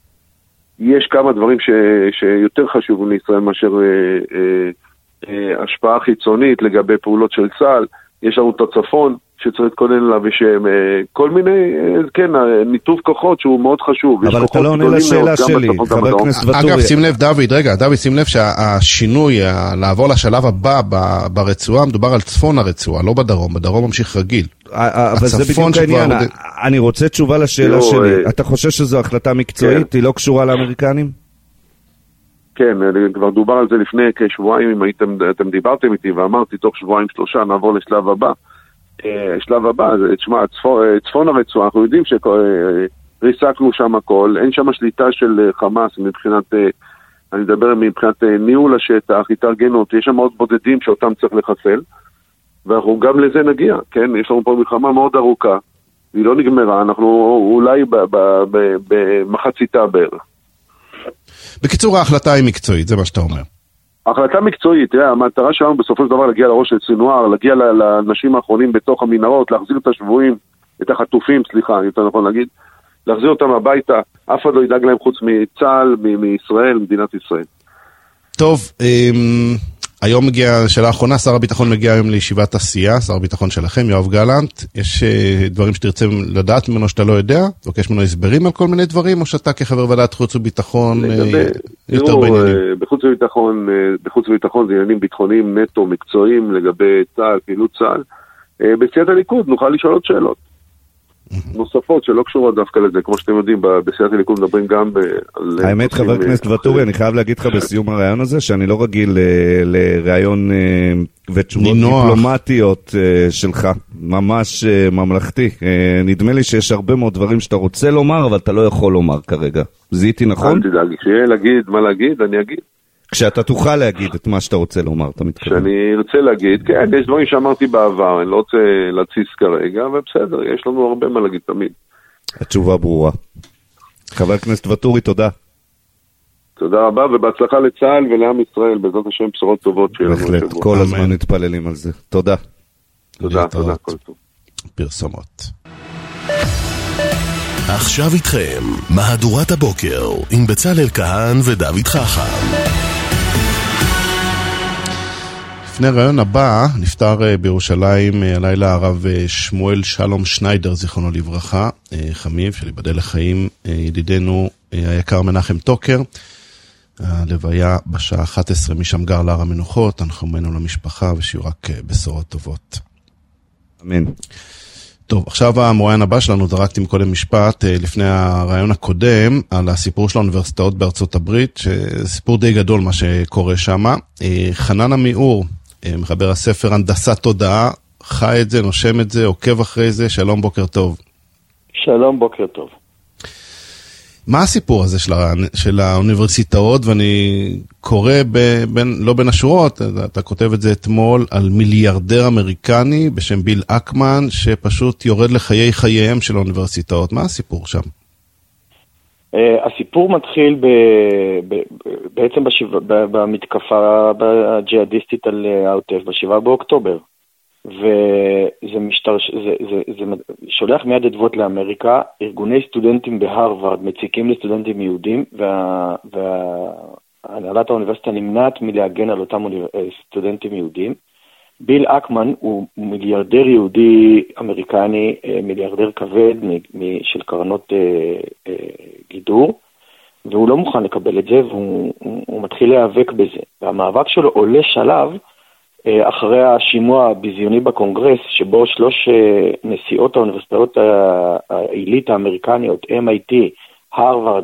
יש כמה דברים ש, שיותר חשובים לישראל מאשר אה, אה, אה, השפעה חיצונית לגבי פעולות של צה"ל. יש לנו את הצפון, שצריך להתכונן אליו, יש כל מיני, כן, ניתוב כוחות שהוא מאוד חשוב. אבל אתה לא עונה לשאלה שלי, חבר הכנסת וטורי. אגב, שים לב, דוד, רגע, דוד, שים לב שהשינוי, לעבור לשלב הבא ברצועה, מדובר על צפון הרצועה, לא בדרום, בדרום ממשיך רגיל. אבל זה בדיוק העניין, אני רוצה תשובה לשאלה שלי. אתה חושב שזו החלטה מקצועית, היא לא קשורה לאמריקנים? כן, כבר דובר על זה לפני כשבועיים, אם אתם דיברתם איתי ואמרתי, תוך שבועיים שלושה נעבור לשלב הבא. שלב הבא, תשמע, צפון הרצועה, אנחנו יודעים שריסקנו שם הכל, אין שם שליטה של חמאס מבחינת, אני מדבר מבחינת ניהול השטח, התארגנות, יש שם עוד בודדים שאותם צריך לחסל, ואנחנו גם לזה נגיע, כן, יש לנו פה מלחמה מאוד ארוכה, היא לא נגמרה, אנחנו אולי במחציתה בערך. בקיצור, ההחלטה היא מקצועית, זה מה שאתה אומר. החלטה מקצועית, תראה, המטרה שלנו בסופו של דבר להגיע לראש של סינואר, להגיע לאנשים האחרונים בתוך המנהרות, להחזיר את השבויים, את החטופים, סליחה, יותר נכון להגיד, להחזיר אותם הביתה, אף אחד לא ידאג להם חוץ מצה"ל, מישראל, מדינת ישראל. טוב, היום מגיע, שאלה האחרונה, שר הביטחון מגיע היום לישיבת עשייה, שר הביטחון שלכם, יואב גלנט, יש דברים שתרצה לדעת ממנו שאתה לא יודע, תבקש ממנו הסברים על כל מיני דברים, או שאתה כחבר ועדת חוץ וביטחון יותר בעניינים? בחוץ וביטחון, בחוץ וביטחון זה עניינים ביטחוניים נטו, מקצועיים, לגבי צה"ל, פעילות צה"ל. בסיעת הליכוד נוכל לשאול עוד שאלות נוספות שלא קשורות דווקא לזה, כמו שאתם יודעים, בסיעת הליכוד מדברים גם על... האמת, חבר הכנסת ואטורי, אני חייב להגיד לך בסיום הרעיון הזה, שאני לא רגיל לרעיון ותשובות דיפלומטיות שלך, ממש ממלכתי. נדמה לי שיש הרבה מאוד דברים שאתה רוצה לומר, אבל אתה לא יכול לומר כרגע. זיהיתי נכון? אל תדאג, כשיהיה להגיד מה להגיד, אני אגיד. כשאתה תוכל להגיד את מה שאתה רוצה לומר, אתה מתכוון. כשאני רוצה להגיד, כן, יש דברים שאמרתי בעבר, אני לא רוצה להציס כרגע, אבל בסדר, יש לנו הרבה מה להגיד תמיד. התשובה ברורה. חבר הכנסת ואטורי, תודה. תודה רבה, ובהצלחה לצה"ל ולעם ישראל, בעזרת השם בשורות טובות שיהיה לנו. בהחלט, כל הזמן נתפללים על זה. תודה. תודה, תודה, כל טוב. פרסומות. עכשיו איתכם, מהדורת הבוקר, עם בצלאל כהן ודוד חכם. לפני הרעיון הבא, נפטר בירושלים הלילה הרב שמואל שלום שניידר, זיכרונו לברכה, חמיב, שליבדל לחיים, ידידנו היקר מנחם טוקר. הלוויה בשעה אחת עשרה משמגר להר המנוחות, תנחומינו למשפחה ושיהיו רק בשורות טובות. אמן. טוב, עכשיו המרואיין הבא שלנו, זרקתי מקודם משפט לפני הרעיון הקודם על הסיפור של האוניברסיטאות בארצות הברית, סיפור די גדול מה שקורה שם. חנן עמיאור, מחבר הספר הנדסת תודעה, חי את זה, נושם את זה, עוקב אחרי זה. שלום, בוקר טוב. שלום, בוקר טוב. מה הסיפור הזה של, של האוניברסיטאות, ואני קורא בין, לא בין השורות, אתה כותב את זה אתמול, על מיליארדר אמריקני בשם ביל אקמן, שפשוט יורד לחיי חייהם של האוניברסיטאות. מה הסיפור שם? Uh, הסיפור מתחיל ב, ב, בעצם בשבע, במתקפה הג'יהאדיסטית על העוטף, בשבעה באוקטובר. וזה משתר... זה, זה, זה שולח מיד אדוות לאמריקה, ארגוני סטודנטים בהרווארד מציקים לסטודנטים יהודים, וה... והנהלת האוניברסיטה נמנעת מלהגן על אותם סטודנטים יהודים. ביל אקמן הוא מיליארדר יהודי אמריקני, מיליארדר כבד של קרנות גידור, והוא לא מוכן לקבל את זה, והוא הוא מתחיל להיאבק בזה. והמאבק שלו עולה שלב, אחרי השימוע הביזיוני בקונגרס, שבו שלוש נשיאות האוניברסיטאות העילית האמריקניות, אם איי טי, הרווארד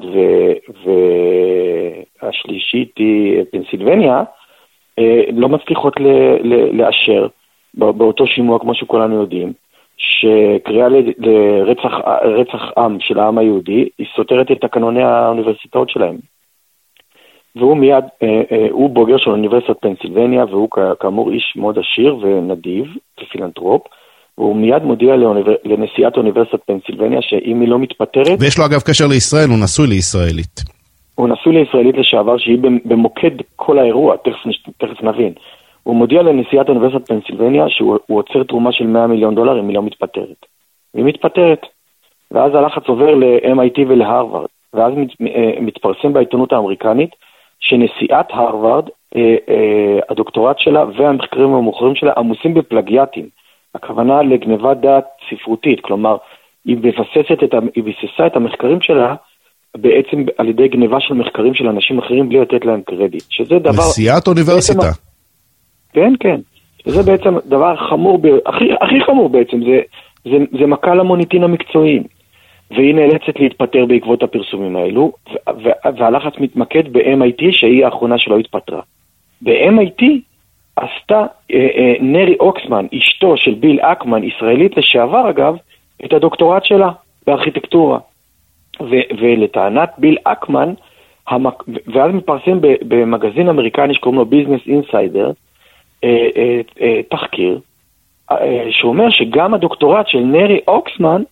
והשלישית היא פנסילבניה, לא מצליחות לאשר באותו שימוע, כמו שכולנו יודעים, שקריאה לרצח עם של העם היהודי, היא סותרת את תקנוני האוניברסיטאות שלהם. והוא מיד, הוא בוגר של אוניברסיטת פנסילבניה, והוא כאמור איש מאוד עשיר ונדיב ופילנטרופ, והוא מיד מודיע לנשיאת אוניברסיטת פנסילבניה שאם היא לא מתפטרת... ויש לו אגב קשר לישראל, הוא נשוי לישראלית. הוא נשוי לישראלית לשעבר, שהיא במוקד כל האירוע, תכף, תכף נבין. הוא מודיע לנשיאת אוניברסיטת פנסילבניה שהוא עוצר תרומה של מאה מיליון דולר אם היא לא מתפטרת. והיא מתפטרת. ואז הלחץ עובר ל-אם איי טי ולהרווארד. ואז מתפרסם בעיתונות האמריקנית שנשיאת הרווארד, הדוקטורט שלה והמחקרים המאוחרים שלה עמוסים בפלגיאטים. הכוונה לגניבת דעת ספרותית, כלומר, היא מבססת את, היא ביססה את המחקרים שלה בעצם על ידי גניבה של מחקרים של אנשים אחרים בלי לתת להם קרדיט. שזה דבר... נשיאת אוניברסיטה. בעצם, כן, כן. זה בעצם דבר חמור, ב... הכי, הכי חמור בעצם, זה, זה, זה מכה למוניטין המקצועיים. והיא נאלצת להתפטר בעקבות הפרסומים האלו, והלחץ מתמקד ב-אם איי טי, שהיא האחרונה שלא התפטרה. ב-אם איי טי עשתה אה, אה, נרי אוקסמן, אשתו של ביל אקמן, ישראלית לשעבר אגב, את הדוקטורט שלה בארכיטקטורה. ו- ולטענת ביל אקמן, המק... ואז מתפרסם במגזין אמריקני שקוראים לו ביזנס אינסיידר, אה, אה, אה, תחקיר, אה, שאומר שגם הדוקטורט של נרי אוקסמן,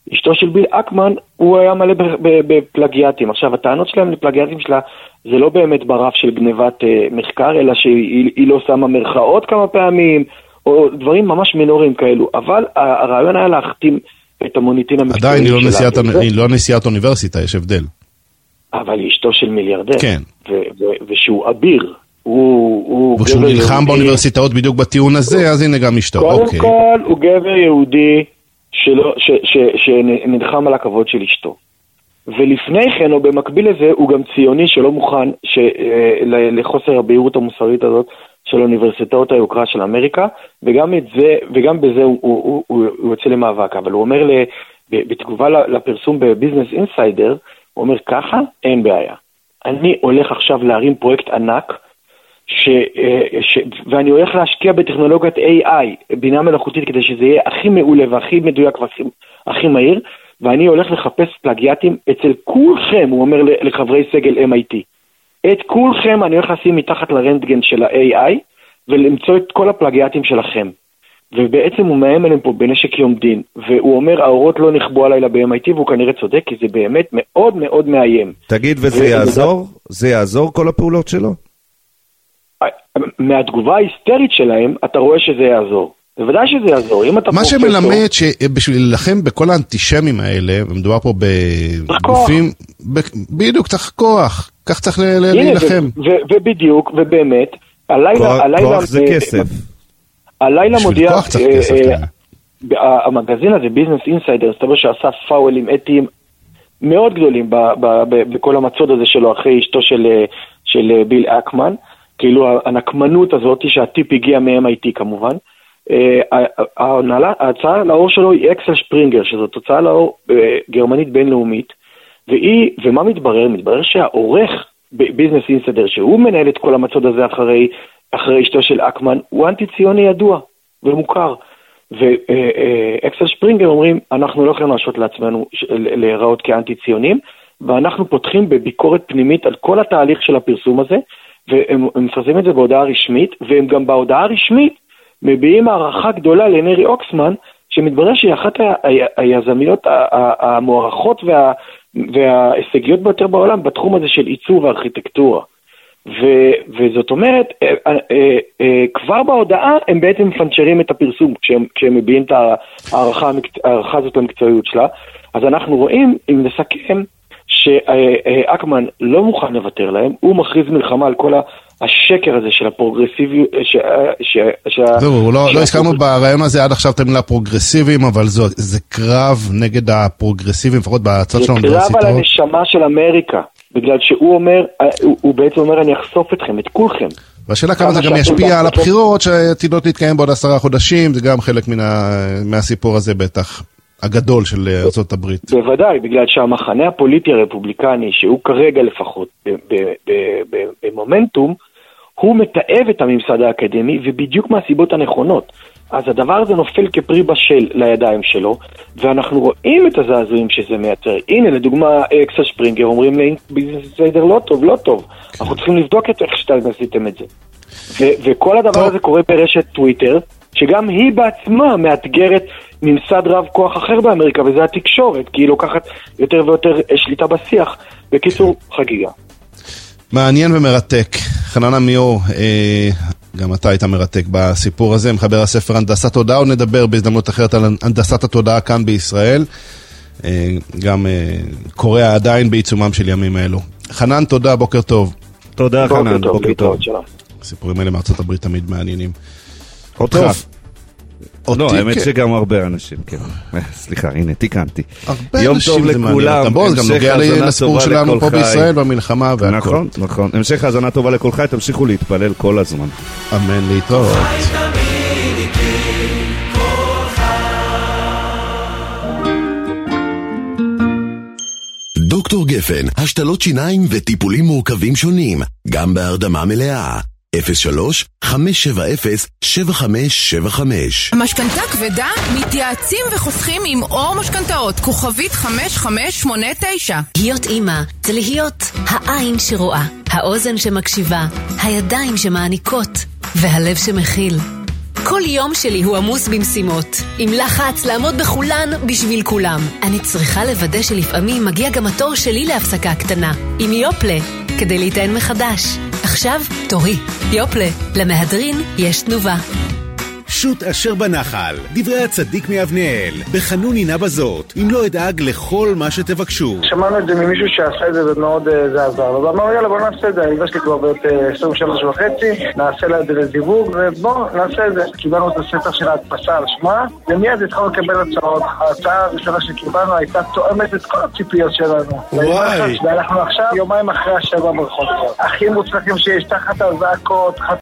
אשתו של ביל אקמן, הוא היה מלא בפלגיאטים. עכשיו, הטענות שלהם לפלגיאטים שלה, זה לא באמת ברף של גניבת uh, מחקר, אלא שהיא לא שמה מרכאות כמה פעמים, או דברים ממש מינוריים כאלו. אבל הרעיון היה להחתים את המוניטין המקצועי שלה. עדיין היא לא נשיאת, היא לא נשיאת אוניברסיטה, יש הבדל. אבל היא אשתו של מיליארדר. כן. ו- ו- ושהוא אביר. הוא ושהוא נלחם באוניברסיטאות בדיוק בטיעון הזה, אז הנה גם אשתו. קודם כל, הוא גבר יהודי שנלחם על הכבוד של אשתו. ולפני כן, או במקביל לזה, הוא גם ציוני שלא מוכן לחוסר הבהירות המוסרית הזאת של אוניברסיטאות היוקרה של אמריקה, וגם את זה, וגם בזה הוא, הוא, הוא, הוא יוצא למאבק. אבל הוא אומר בתגובה לפרסום בביזנס אינסיידר, הוא אומר ככה, אין בעיה. אני הולך עכשיו להרים פרויקט ענק, ש, ש, ואני הולך להשקיע בטכנולוגיית איי איי, בינה מלאכותית, כדי שזה יהיה הכי מעולה והכי מדויק והכי הכי מהיר, ואני הולך לחפש פלגיאטים אצל כולכם, הוא אומר לחברי סגל אם איי טי. את כולכם אני הולך לשים מתחת לרנטגן של ה-איי איי, ולמצוא את כל הפלגיאטים שלכם. ובעצם הוא מאיים אליהם פה בנשק יום דין, והוא אומר, האורות לא נכבו עליי ב-אם איי טי, והוא כנראה צודק, כי זה באמת מאוד מאוד מאיים. תגיד, וזה יעזור? זה יעזור כל הפעולות שלו? מהתגובה ההיסטרית שלהם, אתה רואה שזה יעזור. בוודאי שזה יעזור. מה שמלמד שבשביל להילחם בכל האנטישמים האלה, ומדובר פה בגופים, בדיוק צריך כוח, כך צריך להילחם. ובדיוק, ובאמת, כוח זה כסף. הלילה מודיע, המגזין הזה, ביזנס אינסיידר, סתבר שעשה פאולים אתיים מאוד גדולים בכל המצוד הזה שלו, אחרי אשתו של ביל אקמן, כאילו הנקמנות הזאת שהטיפ הגיע מ-אם איי טי כמובן. ההצעה לאור שלו היא אקסל שפרינגר, שזו תוצאה לאור גרמנית בינלאומית, והיא, ומה מתברר? מתברר שהעורך בביזנס אינסיידר, שהוא מנהל את כל המצוד הזה אחרי, אחרי אשתו של אקמן, הוא אנטי-ציוני ידוע ומוכר. ואקסל שפרינגר אומרים, אנחנו לא יכולים להרשות לעצמנו להיראות כאנטי-ציונים, ואנחנו פותחים בביקורת פנימית על כל התהליך של הפרסום הזה, והם מפרסמים את זה בהודעה רשמית, והם גם בהודעה רשמית מביעים הערכה גדולה לנרי אוקסמן, שמתברר שהיא אחת היזמיות המוערכות וה, וההישגיות ביותר בעולם בתחום הזה של עיצוב וארכיטקטורה. ו, וזאת אומרת, כבר בהודעה הם בעצם מפנצ'רים את הפרסום, כשהם, כשהם מביעים את הערכה, הערכה הזאת למקצועיות שלה. אז אנחנו רואים, אם נסכם, שאקמן לא מוכן לוותר להם, הוא מכריז מלחמה על כל השקר הזה של הפרוגרסיביות. זהו, לא הזכרנו ברעיון הזה עד עכשיו את המילה פרוגרסיביים, אבל זה קרב נגד הפרוגרסיביים, לפחות בצד של האוניברסיטאות. זה קרב על הנשמה של אמריקה, בגלל שהוא אומר, הוא בעצם אומר, אני אחשוף אתכם, את כולכם. והשאלה כמה זה גם ישפיע על הבחירות שעתידות להתקיים בעוד עשרה חודשים, זה גם חלק מהסיפור הזה בטח. הגדול של ארצות הברית. בוודאי, בגלל שהמחנה הפוליטי הרפובליקני, שהוא כרגע לפחות במומנטום, הוא מתאב את הממסד האקדמי, ובדיוק מהסיבות הנכונות. אז הדבר הזה נופל כפרי בשל לידיים שלו, ואנחנו רואים את הזעזועים שזה מייצר. הנה, לדוגמה, אקסל שפרינגר אומרים לביזנס אינסיידר לא טוב, לא טוב. אנחנו צריכים לבדוק את איך שאתם עשיתם את זה. וכל הדבר הזה קורה ברשת טוויטר, שגם היא בעצמה מאתגרת ממסד רב כוח אחר באמריקה, וזה התקשורת, כי היא לוקחת יותר ויותר שליטה בשיח. בקיצור, חגיגה. מעניין ומרתק. חנן עמיור, אה, גם אתה היית מרתק בסיפור הזה, מחבר הספר הנדסת תודעה, עוד נדבר בהזדמנות אחרת על הנדסת התודעה כאן בישראל. אה, גם אה, קורא עדיין בעיצומם של ימים האלו. חנן, תודה, בוקר טוב. תודה, בוקר חנן, טוב, בוקר טוב. טוב. הסיפורים האלה מארצות הברית תמיד מעניינים. אותך. לא, האמת שגם הרבה אנשים, כן. סליחה, הנה, תיקנתי. הרבה אנשים זה מעניין אותם. בוא, זה גם נוגע לסיפור שלנו פה בישראל, במלחמה והכל. נכון, נכון. המשך האזנה טובה לכל חי, תמשיכו להתפלל כל הזמן. אמן, להתראות. דוקטור גפן, השתלות שיניים וטיפולים מורכבים שונים, גם בהרדמה מלאה. אפס שלוש חמש שבע אפס שבע חמש שבע חמש. משכנתה כבדה? מתייעצים וחוסכים עם אור משכנתאות, כוכבית חמש חמש שמונה תשע. להיות אימא זה להיות העין שרואה, האוזן שמקשיבה, הידיים שמעניקות והלב שמכיל. כל יום שלי הוא עמוס במשימות. עם לחץ לעמוד בכולן בשביל כולם. אני צריכה לוודא שלפעמים מגיע גם התור שלי להפסקה קטנה. עם יופלה, כדי להתען מחדש. עכשיו תורי. יופלה, למהדרין יש תנובה. שוט אשר בנחל, דברי הצדיק מאבניאל, בחנון הנה בזאת, אם לא אדאג לכל מה שתבקשו. שמענו את זה ממישהו שעשה את זה ומאוד זה עזר, ואמרנו יאללה בוא נעשה את זה, אני יש לי כבר בעת עשרים ושלוש וחצי, נעשה לה את זה לזיווג, ובוא נעשה את זה. קיבלנו את הספר של ההדפסה על שמה, ומיד התחלנו לקבל הצעות. ההצעה הראשונה שקיבלנו הייתה תואמת את כל הציפיות שלנו. וואי. ואנחנו עכשיו יומיים אחרי השבע ברחוב. הכי מוצלחים שיש תחת הזעקות,